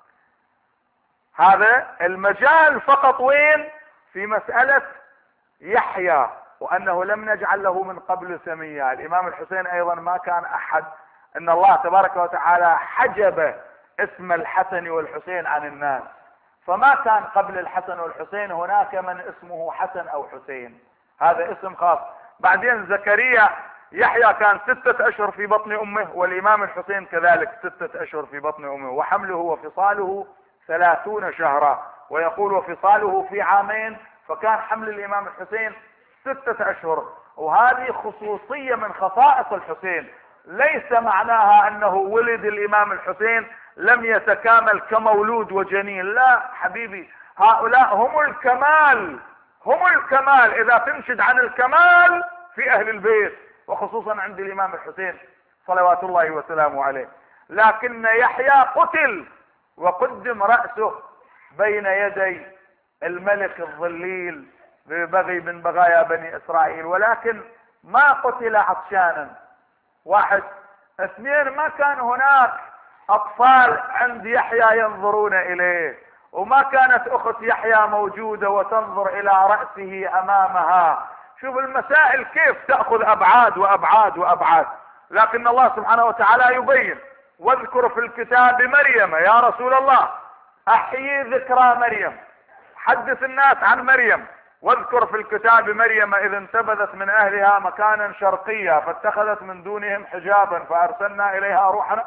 هذا المجال فقط وين؟ في مسألة يحيى، وانه لم نجعل له من قبل سميا. الامام الحسين ايضا ما كان احد، ان الله تبارك وتعالى حجب اسم الحسن والحسين عن الناس، فما كان قبل الحسن والحسين هناك من اسمه حسن او حسين، هذا اسم خاص. بعدين زكريا يحيى كان 6 اشهر في بطن امه، والامام الحسين كذلك 6 اشهر في بطن امه، وحمله وفصاله 30 شهرا، ويقول وفصاله في 2 عام، فكان حمل الامام الحسين 6 اشهر. وهذه خصوصية من خصائص الحسين، ليس معناها انه ولد الامام الحسين لم يتكامل كمولود وجنين، لا حبيبي، هؤلاء هم الكمال، هم الكمال. اذا تنشد عن الكمال في اهل البيت، وخصوصا عند الامام الحسين صلوات الله وسلامه عليه. لكن يحيى قتل وقدم رأسه بين يدي الملك الظليل ببغي من بغايا بني اسرائيل، ولكن ما قتل عطشانا. 1 2 ما كان هناك اطفال عند يحيى ينظرون اليه، وما كانت اخت يحيى موجودة وتنظر الى رأسه امامها. شوف المسائل كيف تأخذ ابعاد وابعاد وابعاد. لكن الله سبحانه وتعالى يبين: واذكر في الكتاب مريم. يا رسول الله احيي ذكرى مريم، حدث الناس عن مريم. واذكر في الكتاب مريم اذ انتبذت من اهلها مكانا شرقيا فاتخذت من دونهم حجابا فارسلنا اليها روحنا.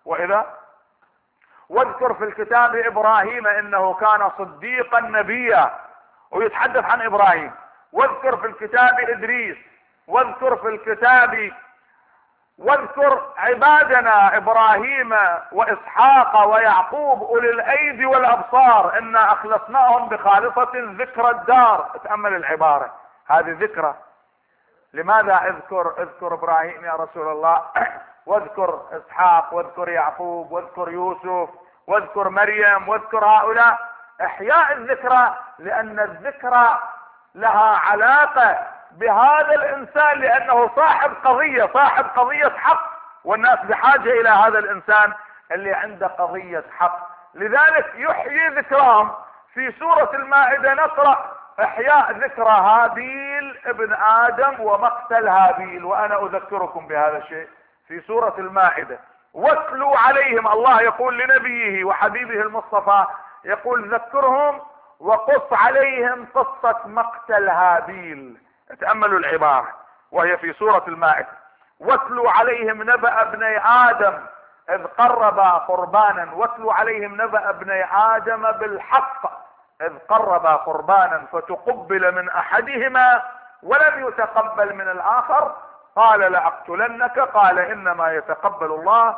واذكر في الكتاب ابراهيم انه كان صديقا نبيا، ويتحدث عن ابراهيم. واذكر في الكتاب ادريس. واذكر عبادنا ابراهيم واسحاق ويعقوب اولي الايدي والابصار انا اخلصناهم بخالصة ذكرى الدار. تأمل العبارة، هذه ذكرى. لماذا اذكر ابراهيم يا رسول الله؟ واذكر اسحاق، واذكر يعقوب، واذكر يوسف، واذكر مريم، واذكر هؤلاء. احياء الذكرى، لان الذكرى لها علاقة بهذا الانسان، لانه صاحب قضية حق، والناس بحاجة الى هذا الانسان اللي عنده قضية حق. لذلك يحيي ذكراهم. في سورة المائدة نقرأ احياء ذكرى هابيل ابن ادم ومقتل هابيل، وانا اذكركم بهذا الشيء في سورة المائدة. واتلوا عليهم، الله يقول لنبيه وحبيبه المصطفى، يقول ذكرهم وقص عليهم قصة مقتل هابيل. تأملوا العبارة وهي في سورة المائدة. واتلوا عليهم نبأ ابني آدم إذ قربا قربانا. واتلوا عليهم نبأ ابني آدم بالحق إذ قربا قربانا فتقبل من أحدهما ولم يتقبل من الآخر قال لأقتلنك قال إنما يتقبل الله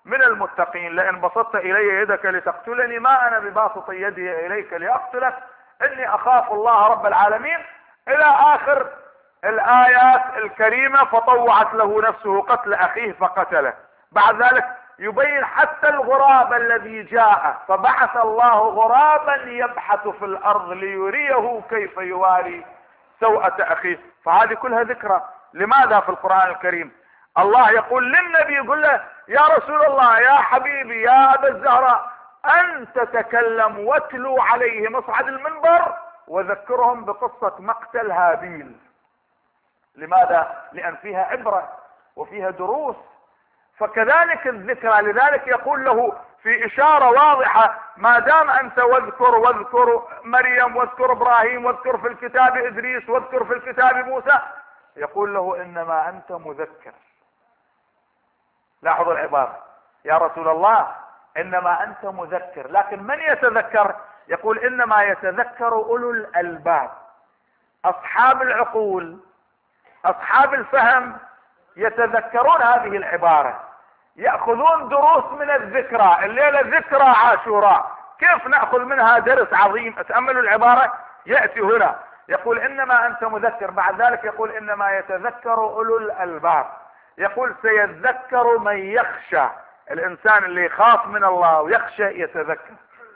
من المتقين. لئن بسطت الي يدك لتقتلني ما انا بباسط يدي اليك لاقتلك اني اخاف الله رب العالمين، الى اخر الايات الكريمة. فطوعت له نفسه قتل اخيه فقتله. بعد ذلك يبين حتى الغراب الذي جاء، فبعث الله غرابا يبحث في الارض ليريه كيف يواري سوءة اخيه. فهذه كلها ذكرى. لماذا في القرآن الكريم الله يقول للنبي، يقول له يا رسول الله يا حبيبي يا ابا الزهراء ان تتكلم واتلو عليهم، اصعد المنبر وذكرهم بقصة مقتل هابيل. لماذا؟ لان فيها عبرة وفيها دروس. فكذلك الذكرى، لذلك يقول له في اشارة واضحة ما دام انت واذكر مريم واذكر ابراهيم واذكر في الكتاب ادريس واذكر في الكتاب موسى، يقول له انما انت مذكر. لاحظوا العبارة، يا رسول الله انما انت مذكر، لكن من يتذكر؟ يقول انما يتذكر اولو الالباب، اصحاب العقول اصحاب الفهم يتذكرون هذه العبارة، يأخذون دروس من الذكرى. الليلة ذكرى عاشوراء، كيف نأخذ منها درس عظيم؟ تأملوا العبارة، يأتي هنا يقول انما انت مذكر، بعد ذلك يقول انما يتذكر اولو الالباب. يقول سيذكر من يخشى، الانسان اللي يخاف من الله ويخشى يتذكر.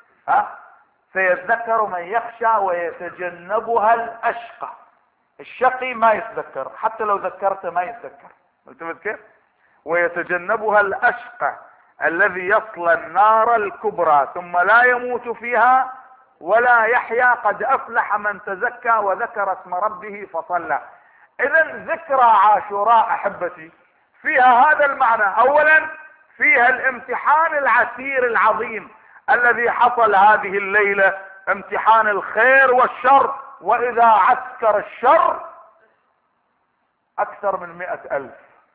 سيذكر من يخشى ويتجنبها الاشقى. الشقي ما يتذكر، حتى لو ذكرته ما يتذكر. التفت كيف؟ ويتجنبها الاشقى الذي يصلى النار الكبرى ثم لا يموت فيها ولا يحيا قد افلح من تزكى وذكر اسم ربه فصلى. اذا ذكرى عاشوراء احبتي فيها هذا المعنى. اولا فيها الامتحان العسير العظيم الذي حصل هذه الليلة، امتحان الخير والشر. واذا عسكر الشر اكثر من 100,000،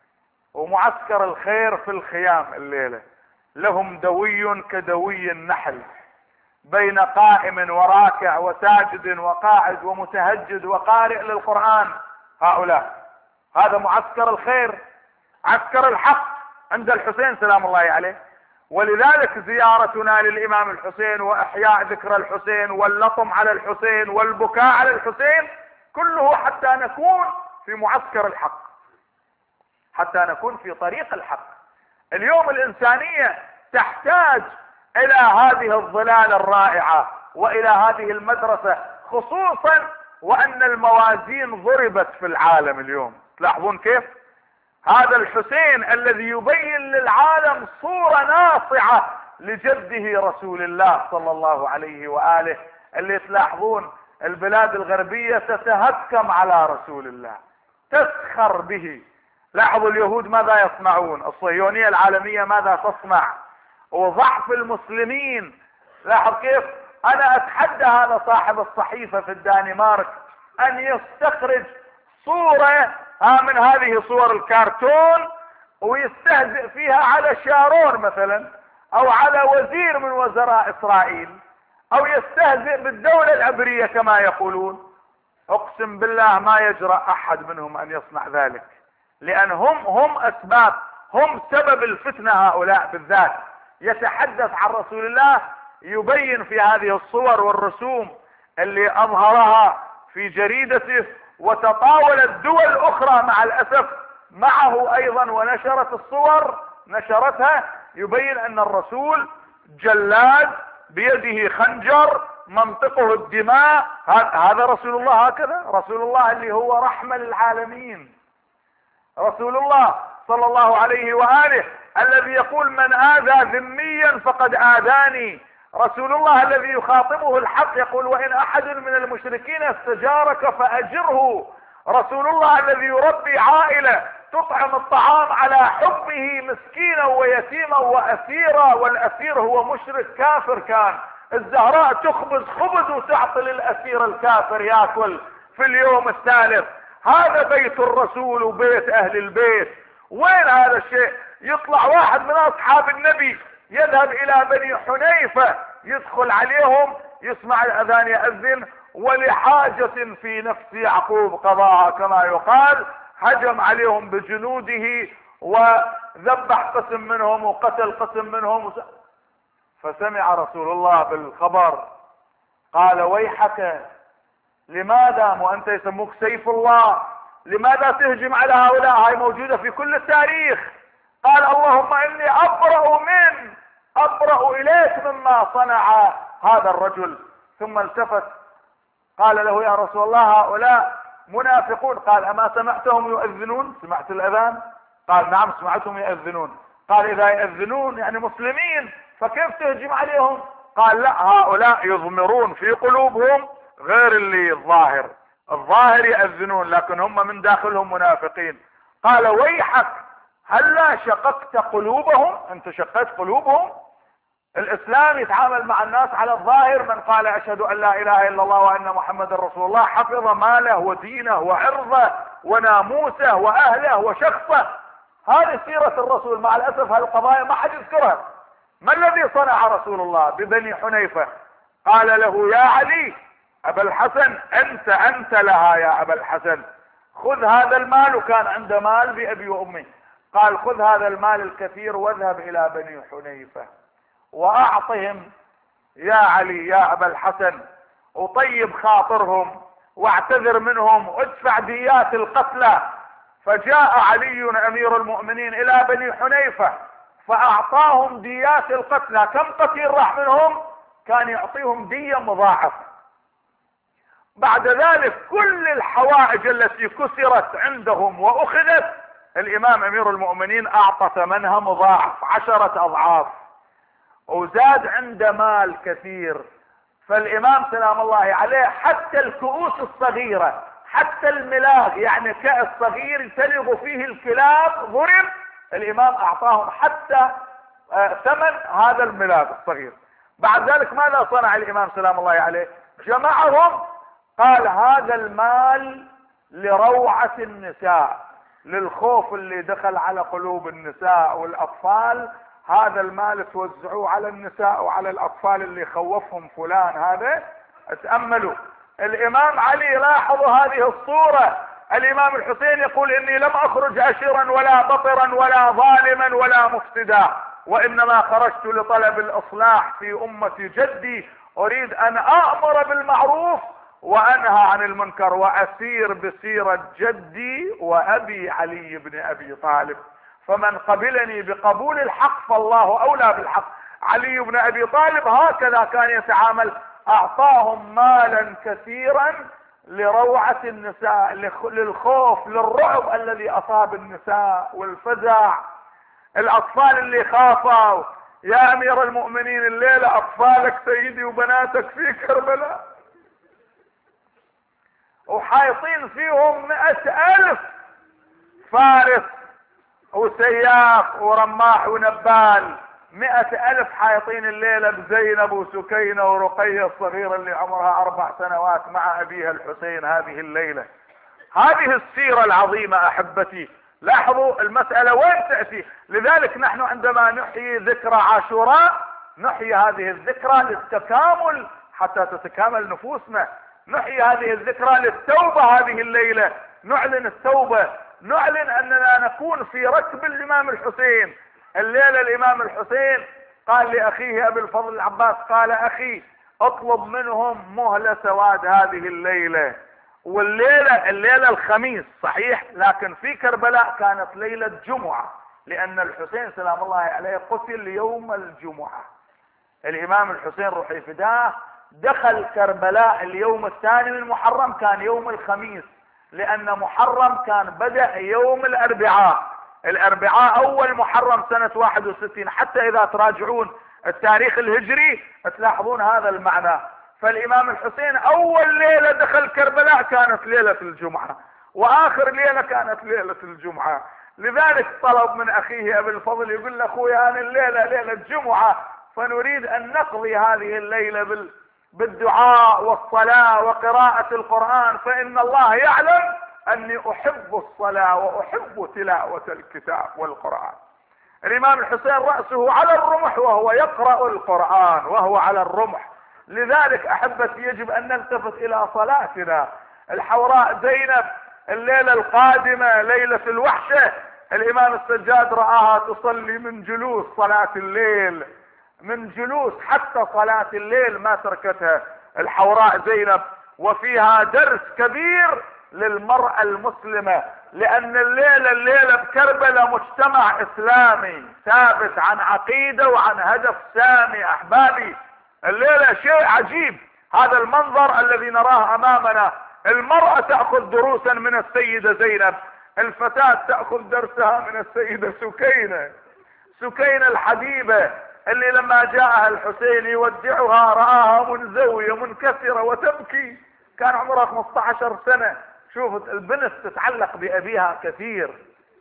ومعسكر الخير في الخيام الليلة لهم دوي كدوي النحل بين قائم وراكع وساجد وقاعد ومتهجد وقارئ للقرآن. هؤلاء هذا معسكر الخير، عسكر الحق عند الحسين سلام الله عليه. ولذلك زيارتنا للامام الحسين واحياء ذكر الحسين واللطم على الحسين والبكاء على الحسين كله حتى نكون في معسكر الحق، حتى نكون في طريق الحق. اليوم الانسانية تحتاج الى هذه الظلال الرائعة والى هذه المدرسة، خصوصا وان الموازين ضربت في العالم اليوم. تلاحظون كيف هذا الحسين الذي يبين للعالم صورة ناصعة لجده رسول الله صلى الله عليه وآله، اللي تلاحظون البلاد الغربية تتهكم على رسول الله، تسخر به. لاحظوا اليهود ماذا يصنعون، الصهيونية العالمية ماذا تصنع، وضعف المسلمين. لاحظ كيف انا اتحدى هذا صاحب الصحيفة في الدنمارك ان يستخرج صورة من هذه صور الكرتون ويستهزئ فيها على شارون مثلا، او على وزير من وزراء اسرائيل، او يستهزئ بالدولة العبرية كما يقولون. اقسم بالله ما يجرأ احد منهم ان يصنع ذلك، لان هم اسباب، هم سبب الفتنة. هؤلاء بالذات يتحدث عن رسول الله، يبين في هذه الصور والرسوم اللي اظهرها في جريدته، وتطاولت دول اخرى مع الاسف معه ايضا ونشرت الصور، نشرتها، يبين ان الرسول جلاد بيده خنجر منطقه الدماء. هذا رسول الله، هكذا رسول الله اللي هو رحمة للعالمين، رسول الله صلى الله عليه وآله الذي يقول من آذى ذميا فقد آذاني، رسول الله الذي يخاطبه الحق يقول وإن أحد من المشركين استجارك فأجره، رسول الله الذي يربي عائلة تطعم الطعام على حبه مسكينا ويتيما وأسيرا، والأسير هو مشرك كافر كان، الزهراء تخبز خبز وتعطي للأسير الكافر يأكل في اليوم الثالث. هذا بيت الرسول وبيت أهل البيت. وين هذا الشيء؟ يطلع واحد من أصحاب النبي يذهب إلى بني حنيفة، يدخل عليهم يسمع الأذان يأذن، ولحاجة في نفس يعقوب قضاها كما يقال، هجم عليهم بجنوده وذبح قسم منهم وقتل قسم منهم. فسمع رسول الله بالخبر قال ويحك، لماذا وانت يسموك سيف الله لماذا تهجم على هؤلاء؟ هاي موجودة في كل التاريخ. قال اللهم اني ابرأ اليك مما صنع هذا الرجل. ثم التفت قال له يا رسول الله هؤلاء منافقون. قال اما سمعتهم يؤذنون؟ سمعت الاذان؟ قال نعم سمعتهم يؤذنون. قال اذا يؤذنون يعني مسلمين فكيف تهجم عليهم؟ قال لا، هؤلاء يضمرون في قلوبهم غير اللي الظاهر يؤذنون لكن هم من داخلهم منافقين. قال ويحك هلا شققت قلوبهم؟ انت شققت قلوبهم؟ الاسلام يتعامل مع الناس على الظاهر. من قال اشهد ان لا اله الا الله وان محمد رسول الله حفظ ماله ودينه وعرضه وناموسه واهله وشخصه. هذه سيرة الرسول. مع الاسف هالقضايا ما حد يذكرها. ما الذي صنع رسول الله ببني حنيفة؟ قال له يا علي ابا الحسن انت لها يا ابا الحسن، خذ هذا المال. وكان عنده مال بابي وامي. قال خذ هذا المال الكثير واذهب الى بني حنيفة واعطهم يا علي يا ابا الحسن، وطيب خاطرهم واعتذر منهم وادفع ديات القتلى. فجاء علي امير المؤمنين الى بني حنيفة فاعطاهم ديات القتلى. كم قتيل راح منهم؟ كان يعطيهم دية مضاعفة. بعد ذلك كل الحوائج التي كسرت عندهم واخذت الامام امير المؤمنين اعطى ثمنها مضاعف 10 اضعاف، وزاد عنده مال كثير. فالامام سلام الله عليه حتى الكؤوس الصغيرة، حتى الملاغ يعني كأس صغير تلغ فيه الكلاب ضرب، الامام اعطاهم حتى ثمن هذا الملاغ الصغير. بعد ذلك ماذا صنع الامام سلام الله عليه؟ جمعهم. قال هذا المال لروعة النساء، للخوف اللي دخل على قلوب النساء والاطفال، هذا المال توزعوه على النساء وعلى الاطفال اللي خوفهم فلان هذا. اتأملوا الامام علي، لاحظوا هذه الصورة. الامام الحسين يقول اني لم اخرج اشرا ولا بطرا ولا ظالما ولا مفسدا، وانما خرجت لطلب الاصلاح في امة جدي، اريد ان امر بالمعروف وانهى عن المنكر واسير بسيرة جدي وابي علي بن ابي طالب. فمن قبلني بقبول الحق فالله اولى بالحق. علي بن ابي طالب هكذا كان يتعامل. اعطاهم مالا كثيرا لروعة النساء، للخوف للرعب الذي اصاب النساء والفزع. الاطفال اللي خافوا يا امير المؤمنين الليلة اطفالك سيدي وبناتك في كربلاء وحايطين فيهم 100,000 فارس وسياف ورماح ونبال. 100,000 حايطين الليلة بزينب وسكينة ورقية الصغيرة اللي عمرها 4 سنوات مع ابيها الحسين هذه الليلة. هذه السيرة العظيمة احبتي. لاحظوا المسألة وين تأتي. لذلك نحن عندما نحيي ذكرى عاشوراء نحيي هذه الذكرى للتكامل حتى تتكامل نفوسنا. نحيي هذه الذكرى للتوبة. هذه الليلة نعلن التوبة، نعلن اننا نكون في ركب الامام الحسين. الليلة الامام الحسين قال لاخيه ابي الفضل العباس قال اخي اطلب منهم مهلة سواد هذه الليلة. والليلة الخميس صحيح، لكن في كربلاء كانت ليلة جمعة، لان الحسين سلام الله عليه قتل يوم الجمعة. الامام الحسين روح فداه دخل كربلاء اليوم الثاني من محرم، كان يوم الخميس، لان محرم كان بدأ يوم الاربعاء اول محرم سنة 61. حتى اذا تراجعون التاريخ الهجري تلاحظون هذا المعنى. فالامام الحسين اول ليلة دخل كربلاء كانت ليلة الجمعة، واخر ليلة كانت ليلة الجمعة. لذلك طلب من اخيه ابي الفضل يقول له اخويا انا الليلة ليلة جمعة، فنريد ان نقضي هذه الليلة بالدعاء والصلاة وقراءة القرآن، فإن الله يعلم أني أحب الصلاة وأحب تلاوة الكتاب والقرآن. الإمام الحسين رأسه على الرمح وهو يقرأ القرآن وهو على الرمح. لذلك أحبتي يجب أن نلتفت إلى صلاتنا. الحوراء زينب الليلة القادمة ليلة الوحشة الامام السجاد رآها تصلي من جلوس صلاة الليل، من جلوس حتى صلاة الليل ما تركتها الحوراء زينب. وفيها درس كبير للمرأة المسلمة، لان الليلة بكربلاء مجتمع اسلامي ثابت عن عقيدة وعن هدف سامي. احبابي الليلة شيء عجيب، هذا المنظر الذي نراه امامنا. المرأة تأخذ دروسا من السيدة زينب، الفتاة تأخذ درسها من السيدة سكينة الحبيبة، اللي لما جاءها الحسين يودعها رآها منزوية منكسرة وتبكي، كان عمرها 15 سنة. شوف البنت تتعلق بأبيها كثير.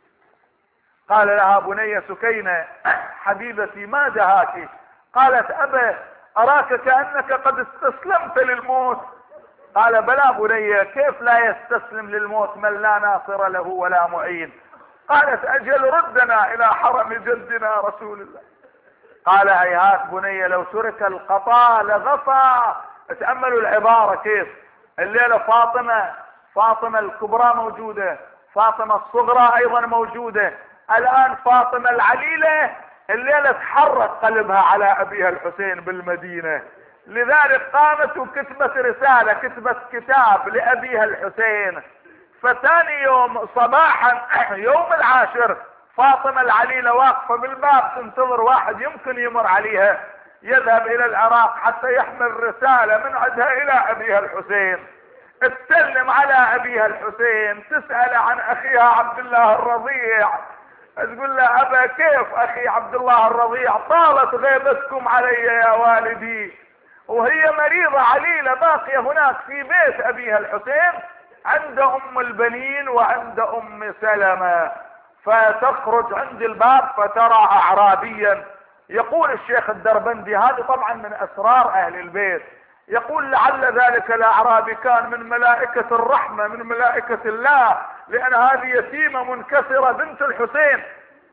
قال لها بني سكينة حبيبتي ما دهاك؟ قالت أبا أراك كأنك قد استسلمت للموت. قال بلى بني، كيف لا يستسلم للموت من لا ناصر له ولا معين؟ قالت أجل ردنا إلى حرم جدنا رسول الله. قال هيهات بني، لو ترك القطاع لغفى. تأملوا العبارة كيف. الليلة فاطمة الكبرى موجودة، فاطمة الصغرى ايضا موجودة، الان فاطمة العليلة الليلة تحرك قلبها على ابيها الحسين بالمدينة، لذلك قامت وكتبت رسالة، كتبت كتاب لابيها الحسين. فثاني يوم صباحا يوم العاشر فاطمة العليلة واقفة بالباب تنتظر واحد يمكن يمر عليها يذهب الى العراق حتى يحمل رسالة من عندها الى ابيها الحسين. تسلم على ابيها الحسين، تسأل عن اخيها عبد الله الرضيع، تقول له ابا كيف اخي عبد الله الرضيع؟ طالت غيبتكم علي يا والدي. وهي مريضة عليلة باقية هناك في بيت ابيها الحسين عند ام البنين وعند ام سلمة. فتخرج عند الباب فترى اعرابيا. يقول الشيخ الدربندي، هذا طبعا من اسرار اهل البيت، يقول لعل ذلك الاعرابي كان من ملائكة الرحمة، من ملائكة الله، لان هذه يتيمة منكسرة بنت الحسين.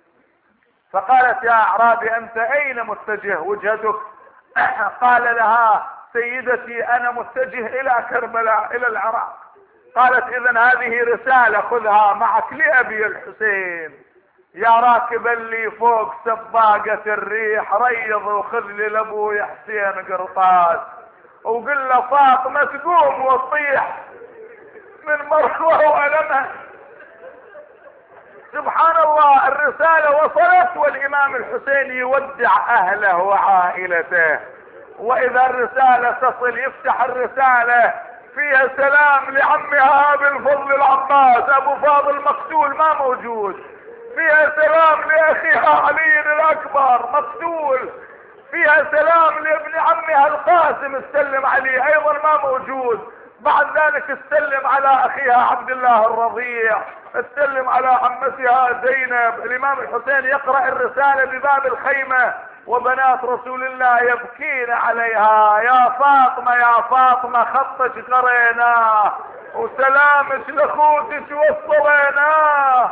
فقالت يا اعرابي انت اين متجه وجهتك؟ قال لها سيدتي انا متجه الى كربلاء الى العراق. قالت اذن هذه رسالة خذها معك لابي الحسين، يا راكبا لي فوق سباقة الريح ريض وخذ لي لابوي حسين قرطاس، وقل له فاطمة تقوم وتطيح من مرخوة وألمها. سبحان الله، الرسالة وصلت والإمام الحسين يودع أهله وعائلته، وإذا الرسالة تصل يفتح الرسالة فيها سلام لعمها أبي الفضل العباس، أبو فاضل مقتول ما موجود، فيها سلام لأخيها علي الأكبر مقتول، فيها سلام لابن عمها القاسم السلم عليه ايضا ما موجود، بعد ذلك السلم على اخيها عبد الله الرضيع، السلم على عمتها زينب. الامام الحسين يقرأ الرسالة بباب الخيمة وبنات رسول الله يبكين عليها، يا فاطمة يا فاطمة خطك قريناه وسلامك لاخوتك وصليناه.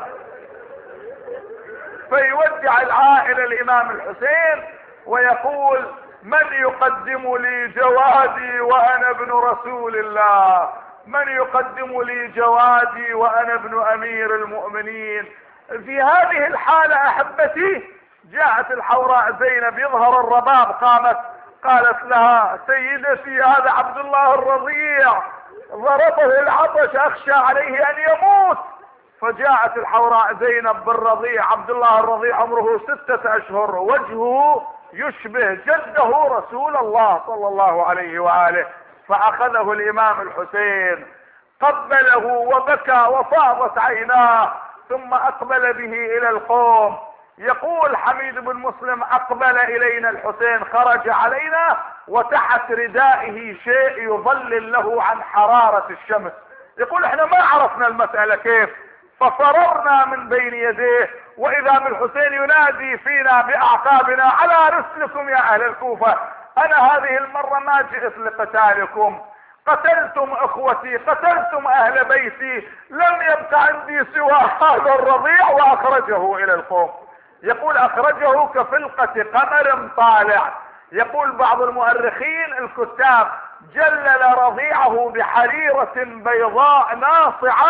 فيودع العائلة الامام الحسين ويقول من يقدم لي جوادي وانا ابن رسول الله، من يقدم لي جوادي وانا ابن امير المؤمنين. في هذه الحالة احبتي جاءت الحوراء زينب يظهر الرباب، قالت لها سيدتي هذا عبد الله الرضيع ضربه العطش اخشى عليه ان يموت. فجاءت الحوراء زينب بالرضيع، عبد الله الرضيع عمره 6 اشهر، وجهه يشبه جده رسول الله صلى الله عليه وآله. فأخذه الإمام الحسين قبله وبكى وفاضت عيناه، ثم أقبل به إلى القوم. يقول حميد بن مسلم أقبل إلينا الحسين، خرج علينا وتحت ردائه شيء يظلل له عن حرارة الشمس. يقول احنا ما عرفنا المسألة كيف، ففررنا من بين يديه واذا بالحسين ينادي فينا باعقابنا على رسلكم يا اهل الكوفة، انا هذه المرة ما جئت لقتالكم، قتلتم اخوتي، قتلتم اهل بيتي، لم يبق عندي سوى هذا الرضيع، واخرجه الى القوم. يقول اخرجه كفلقة قمر طالع. يقول بعض المؤرخين الكتاب جلل رضيعه بحريرة بيضاء ناصعة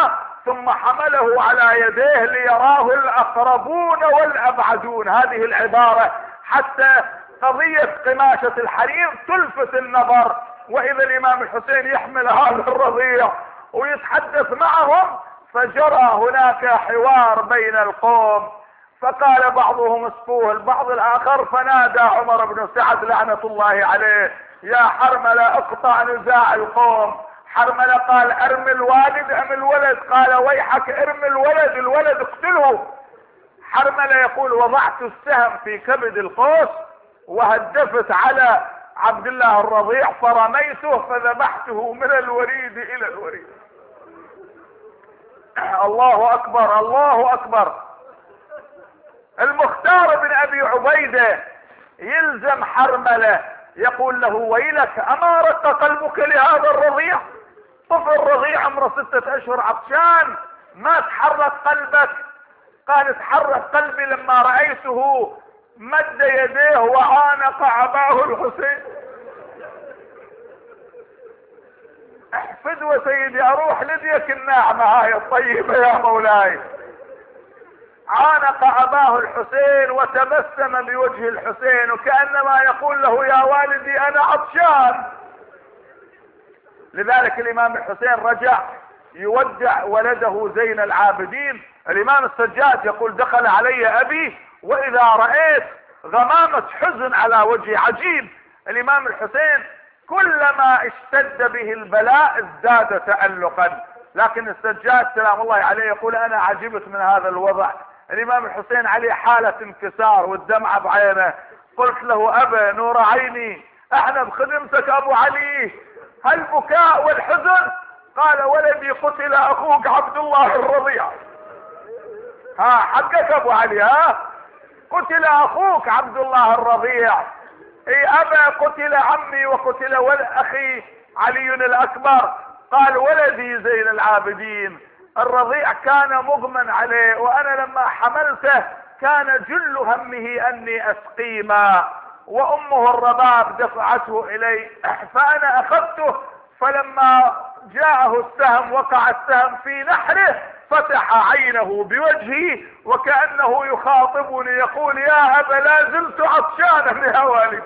ثم حمله على يديه ليراه الاقربون والابعدون. هذه العبارة حتى قضية قماشة الحرير تلفت النظر. واذا الامام الحسين يحمل هذا الرضيع ويتحدث معهم، فجرى هناك حوار بين القوم، فقال بعضهم اسقوه البعض الاخر، فنادى عمر بن سعد لعنة الله عليه: يا حرملة اقطع نزاع القوم. حرملة قال: ارمي الوالد ام الولد؟ قال: ويحك ارمي الولد، الولد اقتله. حرملة يقول: وضعت السهم في كبد القوس وهدفت على عبد الله الرضيع فرميته فذبحته من الوريد الى الوريد. الله اكبر الله اكبر. المختار بن ابي عبيدة يلزم حرملة، يقول له: ويلك، اما رق قلبك لهذا الرضيع؟ طفل رضيع عمره 6 اشهر عطشان، ما تحرك قلبك؟ قال: تحرك قلبي لما رأيته مد يديه وعانق اباه الحسين. فدوة سيدي، اروح لديك الناعمة هاي الطيبة يا مولاي. عانق اباه الحسين وتبسم بوجه الحسين وكأنما يقول له: يا والدي انا عطشان. لذلك الامام الحسين رجع يودع ولده زين العابدين. الامام السجاد يقول: دخل علي ابي واذا رأيت غمامة حزن على وجهي. عجيب، الامام الحسين كلما اشتد به البلاء ازداد تألقا. لكن السجاد سلام الله عليه يقول: انا عجبت من هذا الوضع. الامام الحسين عليه حالة انكسار والدمعة بعينه. قلت له: ابا نور عيني، احنا بخدمتك ابو علي، هالبكاء والحزن؟ قال: ولدي قتل اخوك عبد الله الرضيع. ها حقك ابو علي، ها قتل اخوك عبد الله الرضيع. اي ابا، قتل عمي وقتل اخي علي الاكبر. قال: ولدي زين العابدين الرضيع كان مغمى عليه، وانا لما حملته كان جل همه اني اسقي ماء، وامه الرباب دفعته الي، فانا اخذته، فلما جاءه السهم وقع السهم في نحره فتح عينه بوجهي وكأنه يخاطبني يقول: يا ابا لا زلت عطشانا يا والد.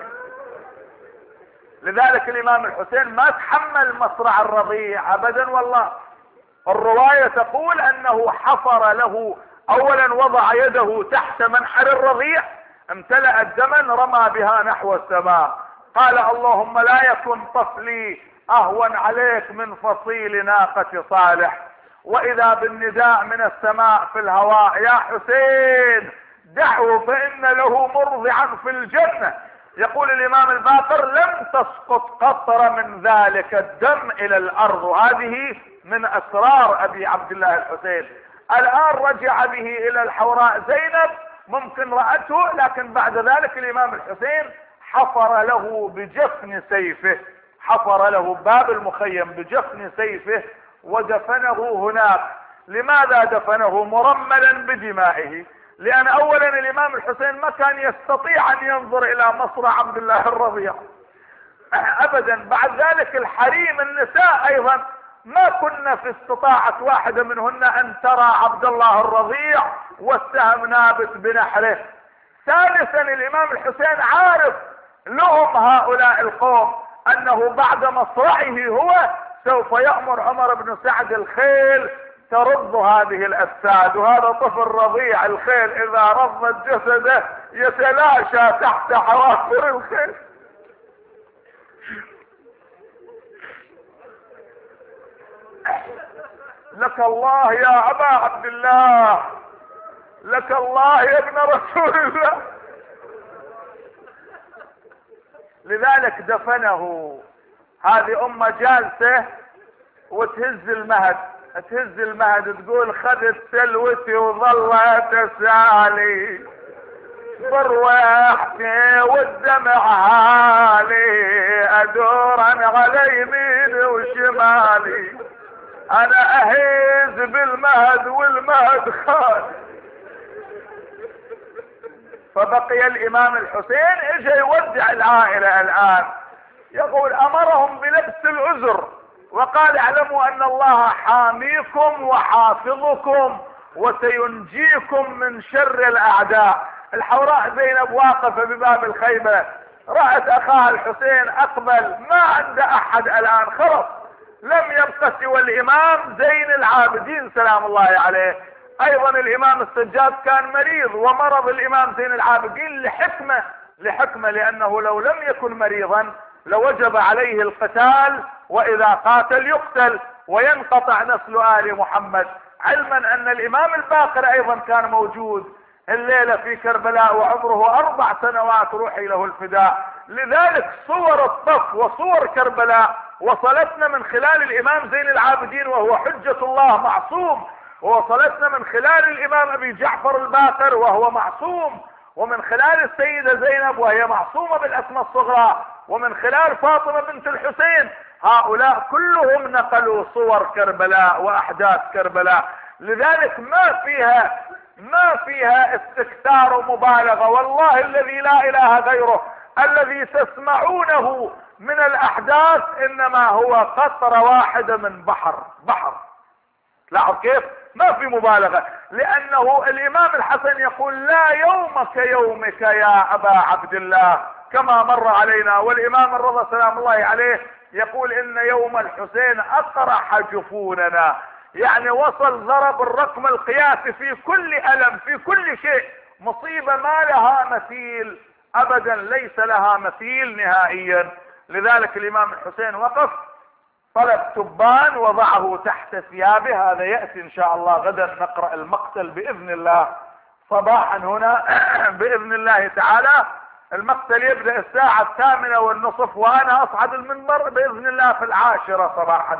لذلك الامام الحسين ما تحمل مصرع الرضيع ابدا والله. الرواية تقول انه حفر له، اولا وضع يده تحت منحر الرضيع، امتلأت دما رمى بها نحو السماء، قال: اللهم لا يكن طفلي اهون عليك من فصيل ناقة صالح. واذا بالنداء من السماء في الهواء: يا حسين دعه فان له مرضعا في الجنة. يقول الامام الباقر: لم تسقط قطرة من ذلك الدم الى الارض. هذه من اسرار ابي عبد الله الحسين. الان رجع به الى الحوراء زينب، ممكن رأته، لكن بعد ذلك الامام الحسين حفر له بجفن سيفه، حفر له باب المخيم بجفن سيفه ودفنه هناك. لماذا دفنه مرملا بدمائه؟ لان اولا الامام الحسين ما كان يستطيع ان ينظر الى مصرع عبد الله الرضيع ابدا. بعد ذلك الحريم النساء ايضا ما كنا في استطاعة واحدة منهن ان ترى عبد الله الرضيع والسهم نابت بنحره. ثالثا الامام الحسين عارف لهم هؤلاء القوم انه بعد مصرعه هو سوف يأمر عمر بن سعد الخيل ترض هذه الاجساد، وهذا طفل رضيع، الخيل اذا رضت جسده يتلاشى تحت حوافر الخيل. لك الله يا ابا عبد الله، لك الله يا ابن رسول الله. لذلك دفنه. هذه امه جالسه وتهز المهد، تهز المهد تقول: خذت سلوتي وظلت تسالي بروحتي والدمع هالي ادور على يميني وشمالي، انا اهيز بالمهد والمهد خالي. فبقي الامام الحسين اجى يودع العائلة الان. يقول: امرهم بلبس العذر، وقال اعلموا ان الله حاميكم وحافظكم وسينجيكم من شر الاعداء. الحوراء زينب واقفة بباب الخيمة، رأت اخاها الحسين اقبل، ما عند احد الان، خلص لم يبق سوى الامام زين العابدين سلام الله عليه. ايضا الامام السجاد كان مريض، ومرض الامام زين العابدين لحكمة لانه لو لم يكن مريضا لوجب عليه القتال، واذا قاتل يقتل وينقطع نسل آل محمد. علما ان الامام الباقر ايضا كان موجود الليلة في كربلاء وعمره 4 سنوات روحي له الفداء. لذلك صور الطف وصور كربلاء وصلتنا من خلال الامام زين العابدين وهو حجة الله معصوم، ووصلتنا من خلال الامام ابي جعفر الباقر وهو معصوم، ومن خلال السيدة زينب وهي معصومة بالاسماء الصغرى، ومن خلال فاطمة بنت الحسين. هؤلاء كلهم نقلوا صور كربلاء واحداث كربلاء. لذلك ما فيها استكثار ومبالغة. والله الذي لا اله غيره الذي تسمعونه من الاحداث انما هو قطرة واحدة من بحر. لاحظ كيف ما في مبالغة، لانه الامام الحسن يقول لا يوم كيومك يا ابا عبد الله كما مر علينا، والامام الرضا سلام الله عليه يقول ان يوم الحسين اقرح جفوننا، يعني وصل ضرب الرقم القياسي في كل الم، في كل شيء، مصيبة ما لها مثيل ابدا، ليس لها مثيل نهائيا. لذلك الامام الحسين وقف، طلب تبان وضعه تحت ثيابه. هذا يأتي ان شاء الله غدا نقرأ المقتل باذن الله صباحا هنا باذن الله تعالى. المقتل يبدأ الساعة 8:30 وانا اصعد المنبر باذن الله في 10 صباحا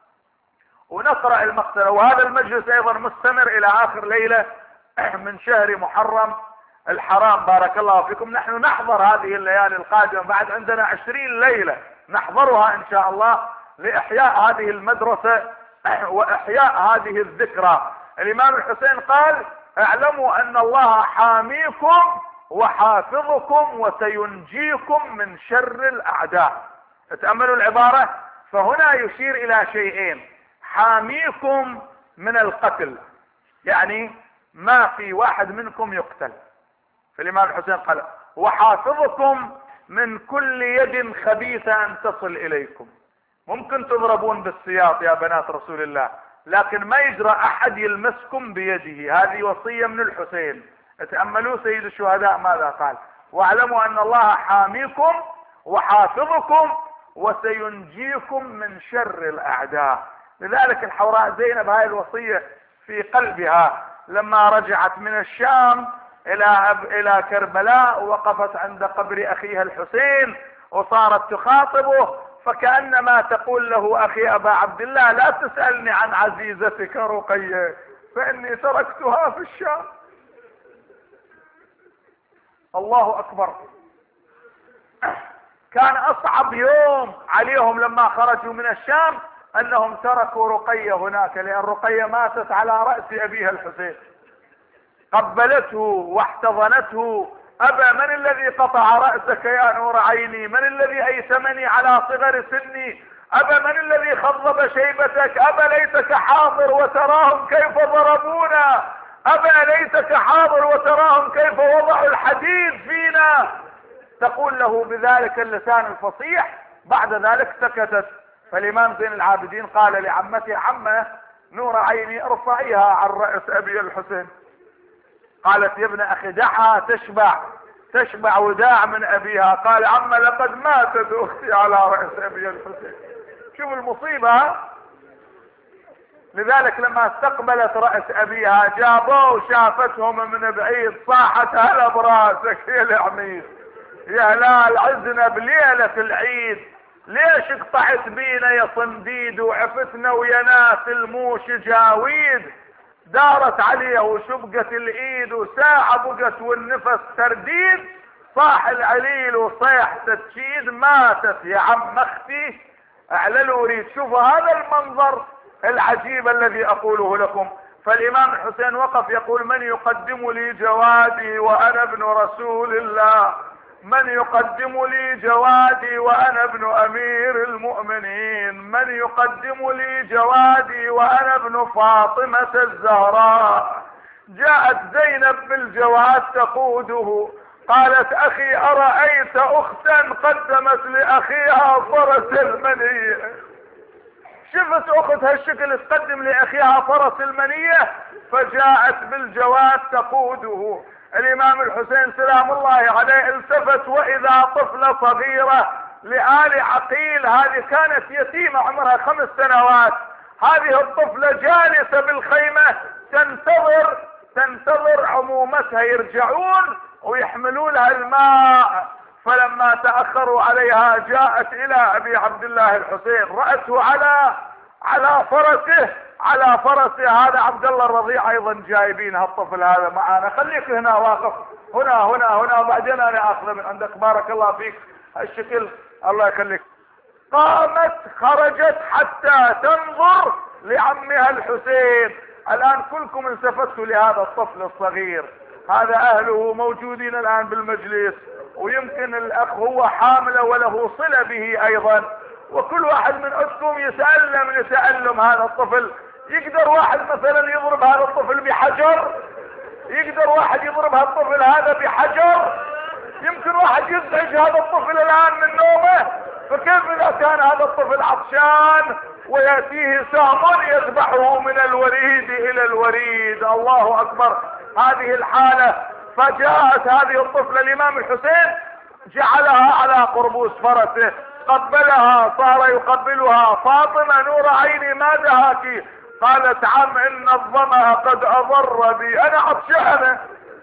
ونقرأ المقتل. وهذا المجلس ايضا مستمر الى اخر ليلة من شهر محرم الحرام. بارك الله فيكم. نحن نحضر هذه الليالي القادمة، بعد عندنا 20 ليلة نحضرها ان شاء الله لإحياء هذه المدرسة وإحياء هذه الذكرى. الإمام الحسين قال اعلموا أن الله حاميكم وحافظكم وسينجيكم من شر الأعداء. تأملوا العبارة، فهنا يشير إلى شيئين: حاميكم من القتل، يعني ما في واحد منكم يقتل، فالإمام الحسين قال وحافظكم من كل يد خبيثة أن تصل إليكم. ممكن تضربون بالسياط يا بنات رسول الله، لكن ما يجرى احد يلمسكم بيده. هذه وصية من الحسين. تأملوا سيد الشهداء ماذا قال: واعلموا ان الله حاميكم وحافظكم وسينجيكم من شر الاعداء. لذلك الحوراء زينب هاي الوصية في قلبها، لما رجعت من الشام الى كربلاء وقفت عند قبر اخيها الحسين وصارت تخاطبه، فكأنما تقول له اخي ابا عبد الله لا تسألني عن عزيزتك رقية فاني تركتها في الشام. الله اكبر. كان اصعب يوم عليهم لما خرجوا من الشام انهم تركوا رقية هناك، لان رقية ماتت على رأس ابيها الحسين، قبلته واحتضنته. ابا من الذي قطع رأسك يا نور عيني؟ من الذي ايتمني على صغر سني؟ ابا من الذي خضب شيبتك؟ ابا ليتك حاضر وتراهم كيف ضربونا؟ ابا ليتك حاضر وتراهم كيف وضعوا الحديد فينا؟ تقول له بذلك اللسان الفصيح. بعد ذلك سكتت. فالامام زين العابدين قال لعمته: عمه نور عيني ارفعيها عن رأس ابي الحسين. قالت: يا ابن اخي دعها تشبع وداع من ابيها. قال: عمه لقد ماتت اختي على رأس ابي الحسين. شوف المصيبة. لذلك لما استقبلت رأس ابيها جابوه شافتهم من بعيد، صاحت: هلا براسك يا العميد، يا هلال عزنا بليلة العيد، ليش قطعت بينا يا صنديد وعفتنا ويا ناس الموش جاويد؟ دارت عليه وشبقت الايد وساعة بقت والنفس ترديد، صاح العليل وصيح تتشيد، ماتت يا عم اختي على الوريد. شوفوا هذا المنظر العجيب الذي اقوله لكم. فالامام الحسين وقف يقول: من يقدم لي جوادي وانا ابن رسول الله؟ من يقدم لي جوادي وانا ابن امير المؤمنين؟ من يقدم لي جوادي وانا ابن فاطمة الزهراء؟ جاءت زينب بالجواد تقوده، قالت اخي ارأيت اختا قدمت لاخيها فرس المنية؟ شفت اختها الشكل تقدم لاخيها فرس المنية، فجاءت بالجواد تقوده. الامام الحسين سلام الله عليه التفت واذا طفلة صغيرة لآل عقيل، هذه كانت يتيمة عمرها 5 سنوات، هذه الطفلة جالسة بالخيمة تنتظر عمومتها يرجعون ويحملوا لها الماء. فلما تأخروا عليها جاءت الى ابي عبد الله الحسين، رأته على فرسه. هذا عبد الله الرضيع ايضا جايبين هالطفل هذا معانا، خليك هنا واقف، هنا بعدين انا اخذه من عندك، بارك الله فيك هالشكل، الله يخليك. قامت خرجت حتى تنظر لعمها الحسين. الان كلكم التفتوا لهذا الطفل الصغير، هذا اهله موجودين الان بالمجلس، ويمكن الاخ هو حامله وله صلة به ايضا، وكل واحد من عندكم يتألم هذا الطفل. يقدر واحد مثلا يضرب هذا الطفل بحجر؟ يقدر واحد يضرب هذا الطفل هذا بحجر؟ يمكن واحد يزعج هذا الطفل الان من نومه؟ فكيف اذا كان هذا الطفل عطشان ويأتيه سهم يذبحه من الوريد الى الوريد؟ الله اكبر، هذه الحالة. فجاءت هذه الطفلة الامام الحسين جعلها على قربوس فرسه، قبلها، صار يقبلها. فاطمة نور عيني ما دهاك؟ قالت عم ان الظمأ قد اضر بي، انا عطشانة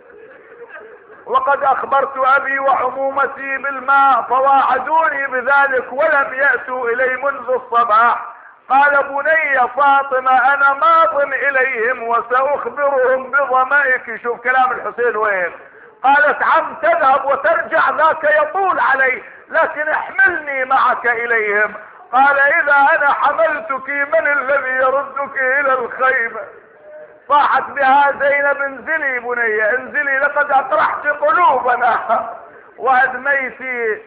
وقد اخبرت ابي وعمومتي بالماء فواعدوني بذلك ولم يأتوا الي منذ الصباح. قال بني فاطمة انا ماض اليهم وساخبرهم بظمئك. شوف كلام الحسين وين. قالت عم تذهب وترجع ذاك يطول علي، لكن احملني معك اليهم. قال اذا انا حملتك من الذي يردك الى الخيمة؟ صاحت بها زينب انزلي بني انزلي، لقد اطرحت قلوبنا وادميتي.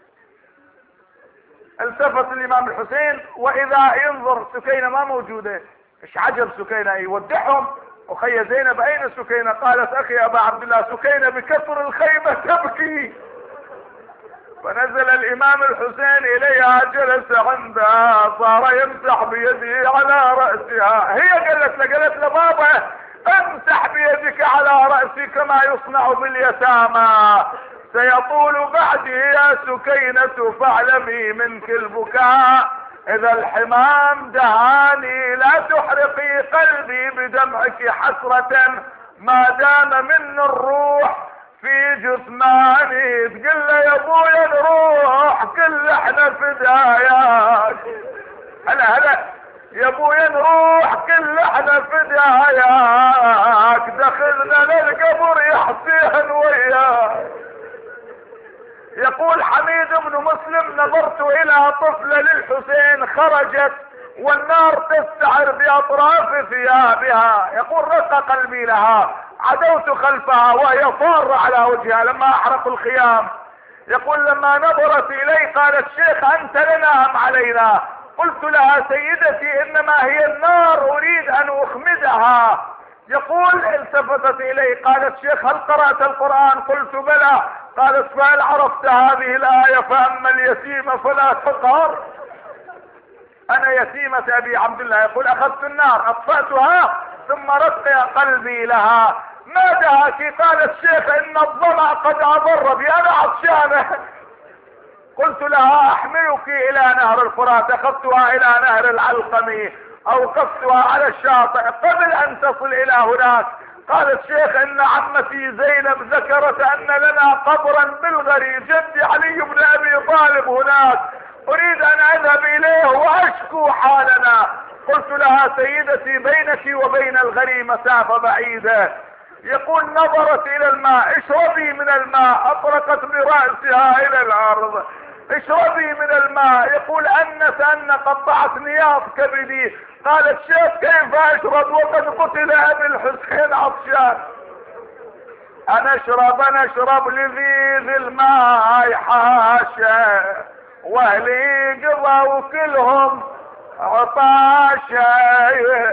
التفت الامام الحسين واذا ينظر سكينة ما موجودة. ايش عجب سكينة يودعهم، اخي زينب اين سكينة؟ قالت اخي ابا عبد الله سكينة بكسر الخيمة تبكي. فنزل الامام الحسين اليها جلس عندها، صار يمسح بيده على رأسها. هي قالت له بابا امسح بيدك على رأسي كما يصنع باليتامى، سيطول بعدي يا سكينة فاعلمي منك البكاء. اذا الحمام دهاني لا تحرقي قلبي بدمعك حسرة، ما دام من الروح في جثماني. تقول له يا ابويا نروح كل احنا فداياك، هلا يا ابويا نروح كل احنا فداياك، دخلنا للقبر يا حسين وياك. يقول حميد بن مسلم نظرت الى طفلة للحسين خرجت والنار تستعر باطراف ثيابها، يقول رق قلبي لها، عدوت خلفها وهي صارة على وجهها لما احرقوا الخيام. يقول لما نظرت الي قالت شيخ انت لنا ام علينا؟ قلت لها سيدتي انما هي النار اريد ان اخمدها. يقول التفتت الي قالت شيخ هل قرأت القرآن؟ قلت بلى. قالت فهل عرفت هذه الآية فأما اليتيم فلا تقهر؟ انا يتيمة ابي عبد الله، يقول اخذت النار اطفأتها ثم رق قلبي لها. ما دهاك؟ قالت شيخ ان الظمأ قد اضر بي انا عطشانة. قلت لها احملك الى نهر الفرات، اخذتها الى نهر العلقمي، اوقفتها على الشاطئ قبل ان تصل الى هناك. قالت شيخ ان عمتي زينب ذكرت ان لنا قبرا بالغري جد علي بن ابي طالب هناك، اريد ان اذهب اليه واشكو حالنا. قلت لها سيدتي بينك وبين الغري مسافة بعيدة. يقول نظرت الى الماء اشربي من الماء، اطرقت برأسها الى الارض اشربي من الماء. يقول انس ان قطعت نياط كبدي. قالت شيخ كيف اشرب وقد قتل ابي الحسين عطشان؟ انا اشرب لذيذ الماي حاشا، واهلي قضوا كلهم عطاشا،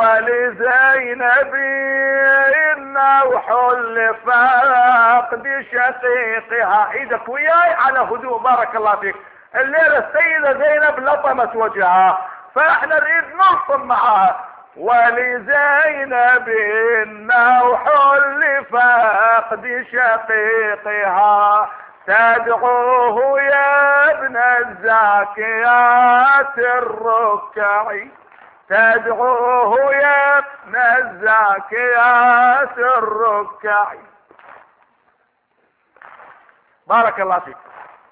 ولزينبي النوح اللي فاقد شقيقها. ايدك وياي على هدوء، بارك الله فيك. الليلة السيدة زينب لطمت وجهها، فاحنا نريد نلطم معها. ولزينب النوح اللي فاقد شقيقها، تدعوه يا ابن الزاكيات الركعي، تدعوه يا ابن الزاكيات الركعي. بارك الله فيك.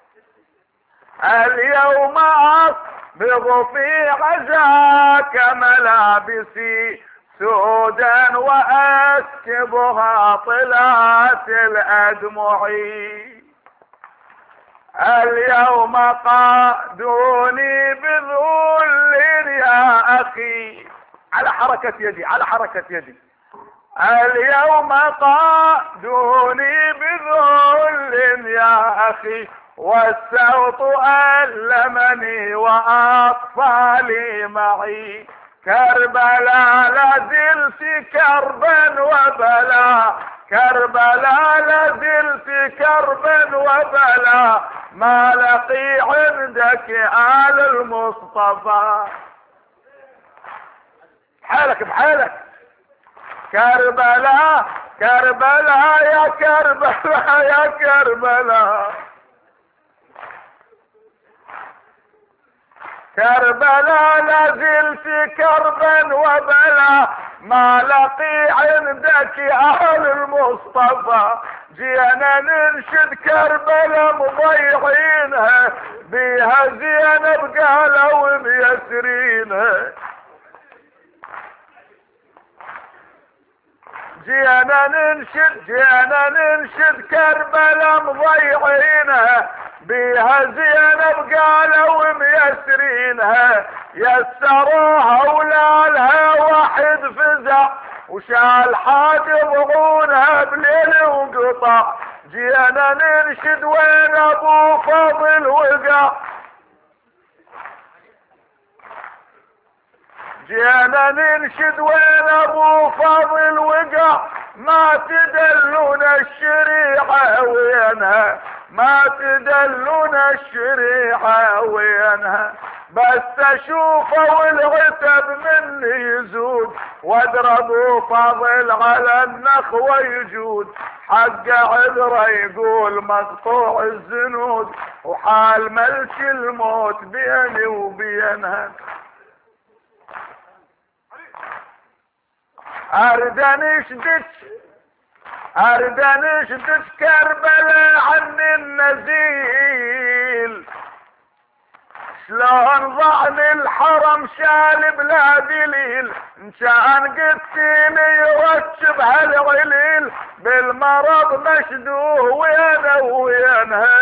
اليوم اصبغ في عزاك ملابسي سودا، واسكبها طلات الادمع. اليوم قادوني بذل يا اخي، على حركة يدي، على حركة يدي. اليوم قادوني بذل يا اخي، والسوط ألمني وأطفالي معي. كربلاء لازلت كربا وبلا، كربلاء لازلت كربا وبلا، ما لقي عندك آل المصطفى. بحالك بحالك. كربلاء كربلاء يا كربلاء يا كربلاء، كربلاء لازلت كربا وبلا، ما لقي عندك اهل المصطفى. جينا ننشد كربلاء مضيعينها، بيها زينب قالوا ميسرينها. جينا ننشد كربلاء مضيعينها، بيها زينب قالوا ميسرينها. يسروها ولا لها واحد فزع، وشال حاج ضغونها بليل وقطع. جينا ننشد وين ابو فضل وقع، جينا ننشد وين ابو فضل وقع. ما تدلون الشريعة وينها، ما تدلون الشريعة وينها. بس اشوفه والعتب مني يزود، واضربوا فضل على النخوة يجود. حق عذره يقول مقطوع الزنود، وحال ملك الموت بيني وبينها. ارد انشدك كربلاء عن النزيل، شلون ضعن الحرم شال بلا دليل. ان كان قتيلي يركب هالعليل، بالمرض مشدوه وينه وينها.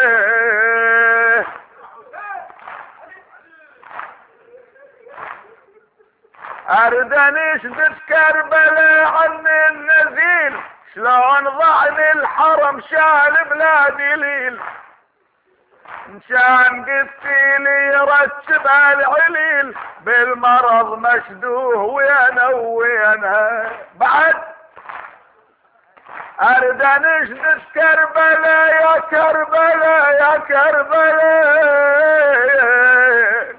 ارد انشدك كربلاء عن النزيل، شلون ضعن الحرم شال بلا دليل. ان كان قتيلي يرتب العليل، بالمرض مشدوه وينه وينها. بعد ارد انشدك كربلاء يا كربلاء يا كربلاء،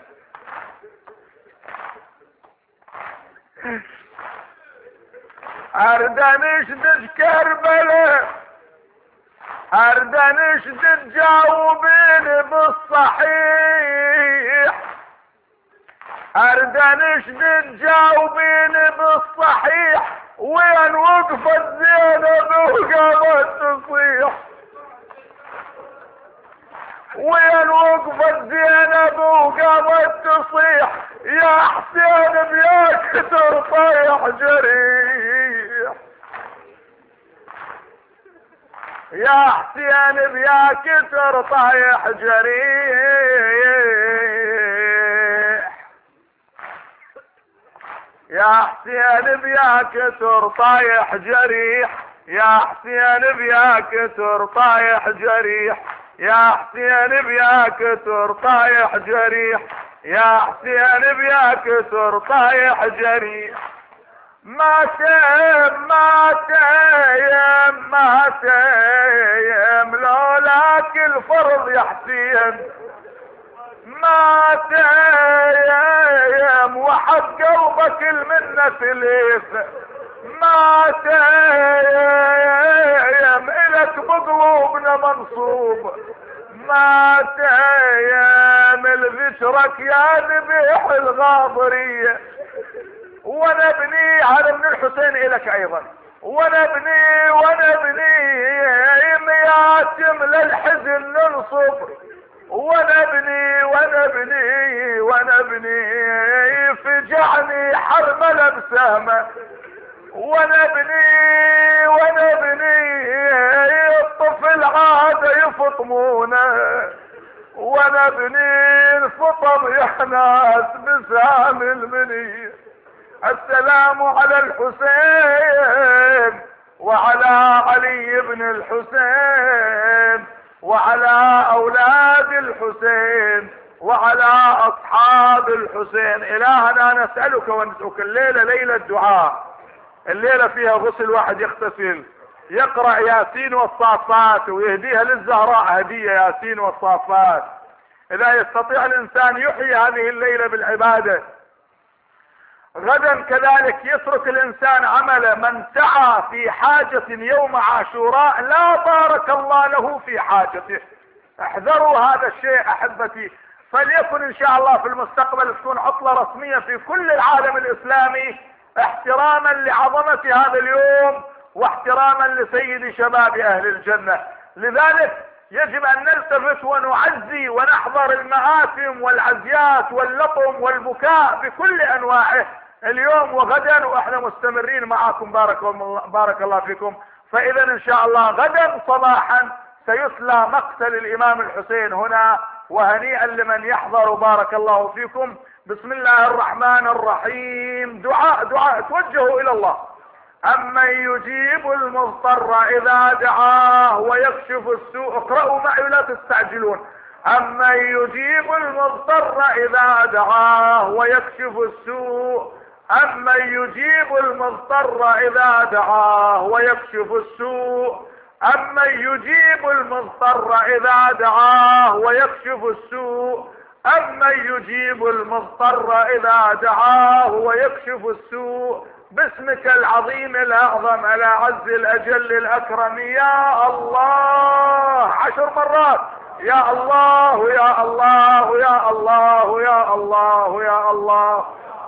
ارد انشدك كربلاء، ارد انشدك جاوبيني بالصحيح، ارد انشدك جاوبيني بالصحيح. وين وقفت زينب وقامت تصيح، وين وقفت زينب وقامت تصيح. يا حسين بياك ترطيح جريح، يا حسين بياك ترطيح جريح، يا حسين بياك ترطيح جريح. يا حسين بياك تر طايح جريح، يا حسين بياك تر طايح جريح، يا حسين بياك تر طايح جريح. ما تيم ما تيم ما تيم لولاك الفرض يا حسين، ما تيم وحق قلبك المنة تليف، ما تيم إلك بقلوبنا منصوب، ما تيم لذكرك يا ذبيح الغاضرية. ونبني على ابن الحسين إلك أيضا، ونبني مياتم للحزن ننصب، ونبني فجعني حرملة بسهمة، ونبني الطفل عاد يفطمونه، ونبني الفطم يا ناس بسام المنية. السلام على الحسين وعلى علي بن الحسين وعلى اولاد الحسين وعلى اصحاب الحسين. الهنا نسألك ونسألك الليلة ليلة دعاء، الليلة فيها غسل، واحد يغتسل يقرأ ياسين والصافات ويهديها للزهراء هدية ياسين والصافات. اذا يستطيع الانسان يحيي هذه الليلة بالعبادة. غدا كذلك يترك الانسان عمله. من سعى في حاجة يوم عاشوراء لا بارك الله له في حاجته. احذروا هذا الشيء احبتي. فليكن ان شاء الله في المستقبل تكون عطلة رسمية في كل العالم الاسلامي احتراما لعظمة هذا اليوم واحتراما لسيد شباب اهل الجنة. لذلك يجب ان نلتفت ونعزي ونحضر المآثم والعزيات واللطم والبكاء بكل انواعه اليوم وغدا، واحنا مستمرين معكم. بارك الله فيكم. فاذا ان شاء الله غدا صباحا سيتلى مقتل الامام الحسين هنا، وهنيئا لمن يحضر. بارك الله فيكم. بسم الله الرحمن الرحيم. دعاء توجهوا الى الله. أمن يجيب المضطر إذا دعاه ويكشف السوء. اقرأوا معي ولا تستعجلون. أمن يجيب المضطر إذا دعاه ويكشف السوء. أمن يجيب المضطر إذا دعاه ويكشف السوء. أمن يجيب المضطر إذا دعاه ويكشف السوء. أمن يجيب المضطر إذا دعاه ويكشف السوء. باسمك العظيم الأعظم الأعز الأجل الأكرم يا الله. 10 مرات. يا الله يا الله يا الله يا الله يا الله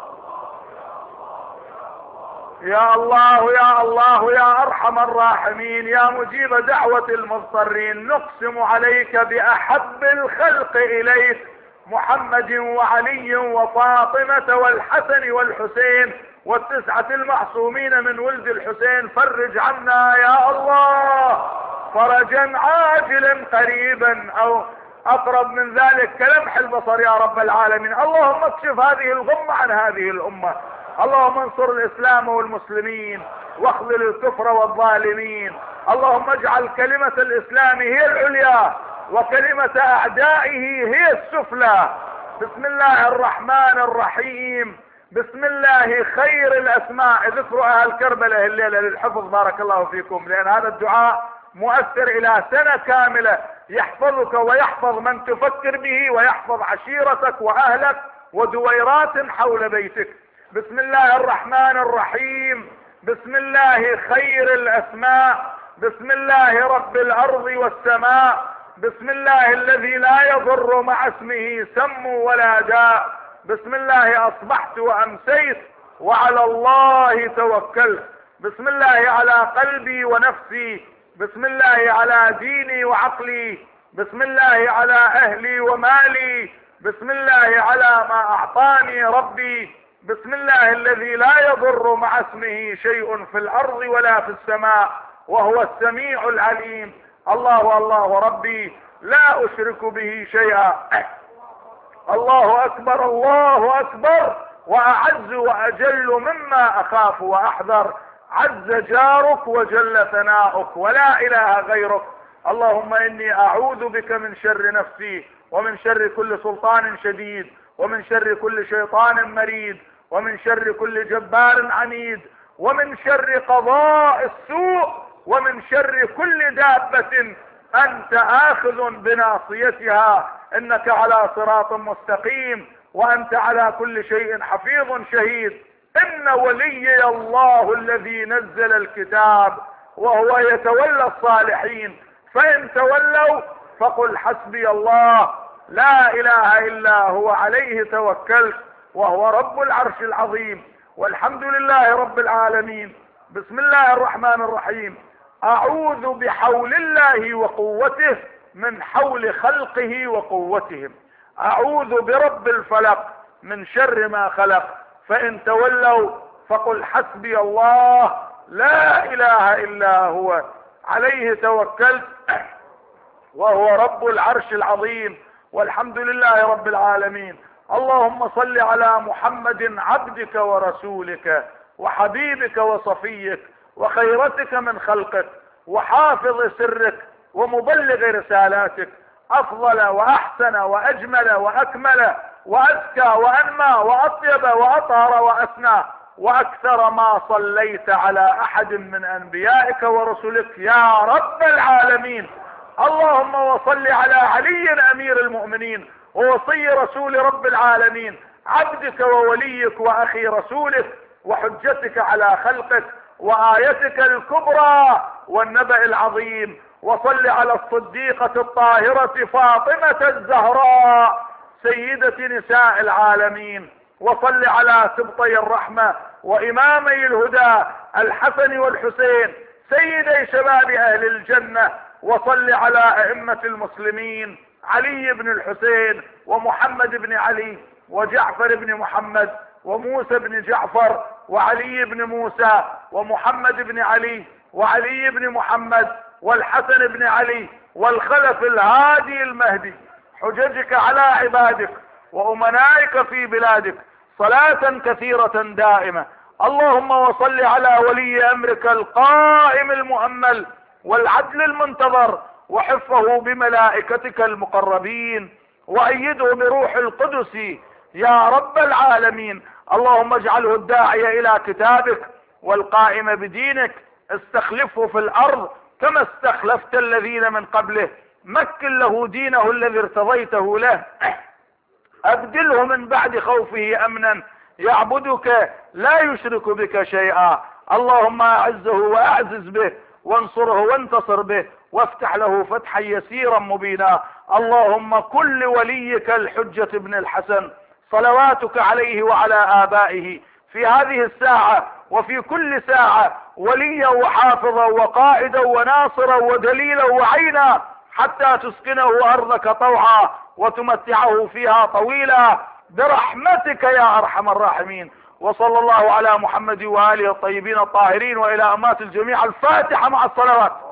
يا الله يا الله يا أرحم الراحمين يا مجيب دعوة المضطرين. نقسم عليك بأحب الخلق إليك محمد وعلي وفاطمة والحسن والحسين والتسعة المعصومين من ولد الحسين. فرج عنا يا الله فرجا عاجلا قريبا او اقرب من ذلك كلمح البصر يا رب العالمين. اللهم اكشف هذه الغمة عن هذه الامة. اللهم انصر الاسلام والمسلمين واخذل الكفر والظالمين. اللهم اجعل كلمة الاسلام هي العليا وكلمة اعدائه هي السفلى. بسم الله الرحمن الرحيم. بسم الله خير الاسماء. ذكروا اهل كربلاء الليلة للحفظ. بارك الله فيكم. لان هذا الدعاء مؤثر الى سنة كاملة يحفظك ويحفظ من تفكر به ويحفظ عشيرتك واهلك ودويرات حول بيتك. بسم الله الرحمن الرحيم. بسم الله خير الاسماء. بسم الله رب الارض والسماء. بسم الله الذي لا يضر مع اسمه سم ولا داء. بسم الله اصبحت وامسيت وعلى الله توكلت. بسم الله على قلبي ونفسي. بسم الله على ديني وعقلي. بسم الله على اهلي ومالي. بسم الله على ما اعطاني ربي. بسم الله الذي لا يضر مع اسمه شيء في الارض ولا في السماء وهو السميع العليم. الله الله ربي لا اشرك به شيئا. الله اكبر الله اكبر واعز واجل مما اخاف واحذر. عز جارك وجل ثناؤك ولا اله غيرك. اللهم اني اعوذ بك من شر نفسي ومن شر كل سلطان شديد ومن شر كل شيطان مريد ومن شر كل جبار عنيد ومن شر قضاء السوء ومن شر كل دابة انت اخذ بناصيتها انك على صراط مستقيم وانت على كل شيء حفيظ شهيد. ان وليي الله الذي نزل الكتاب وهو يتولى الصالحين، فان تولوا فقل حسبي الله لا اله الا هو عليه توكلت وهو رب العرش العظيم والحمد لله رب العالمين. بسم الله الرحمن الرحيم. اعوذ بحول الله وقوته من حول خلقه وقوتهم. اعوذ برب الفلق من شر ما خلق، فان تولوا فقل حسبي الله لا اله الا هو عليه توكلت وهو رب العرش العظيم والحمد لله رب العالمين. اللهم صل على محمد عبدك ورسولك وحبيبك وصفيك وخيرتك من خلقك وحافظ سرك ومبلغ رسالاتك، افضل واحسن واجمل واكمل وازكى وانمى واطيب واطهر واسنى واكثر ما صليت على احد من انبيائك ورسلك يا رب العالمين. اللهم وصل على علي امير المؤمنين ووصي رسول رب العالمين، عبدك ووليك واخي رسولك وحجتك على خلقك وآيتك الكبرى والنبأ العظيم. وصل على الصديقة الطاهرة فاطمة الزهراء سيدة نساء العالمين. وصل على سبطي الرحمة وإمامي الهدى الحسن والحسين سيدي شباب أهل الجنة. وصل على أئمة المسلمين علي بن الحسين ومحمد بن علي وجعفر بن محمد وموسى بن جعفر وعلي بن موسى ومحمد بن علي وعلي بن محمد والحسن بن علي والخلف الهادي المهدي. حججك على عبادك وأمنائك في بلادك صلاة كثيرة دائمة. اللهم وصل على ولي أمرك القائم المؤمل والعدل المنتظر وحفه بملائكتك المقربين وأيده بروح القدس يا رب العالمين. اللهم اجعله الداعي إلى كتابك والقائم بدينك، استخلفه في الأرض كما استخلفت الذين من قبله، مكن له دينه الذي ارتضيته له، أبدله من بعد خوفه أمنا يعبدك لا يشرك بك شيئا. اللهم أعزه وأعزز به وانصره وانتصر به وافتح له فتحا يسيرا مبينا. اللهم كل وليك الحجة بن الحسن صلواتك عليه وعلى آبائه في هذه الساعة وفي كل ساعة وليا وحافظا وقائدا وناصرا ودليلا وعينا حتى تسكنه أرضك طوعا وتمتعه فيها طويلا برحمتك يا أرحم الراحمين. وصلى الله على محمد وآله الطيبين الطاهرين وإلى أمات الجميع. الفاتحة مع الصلوات.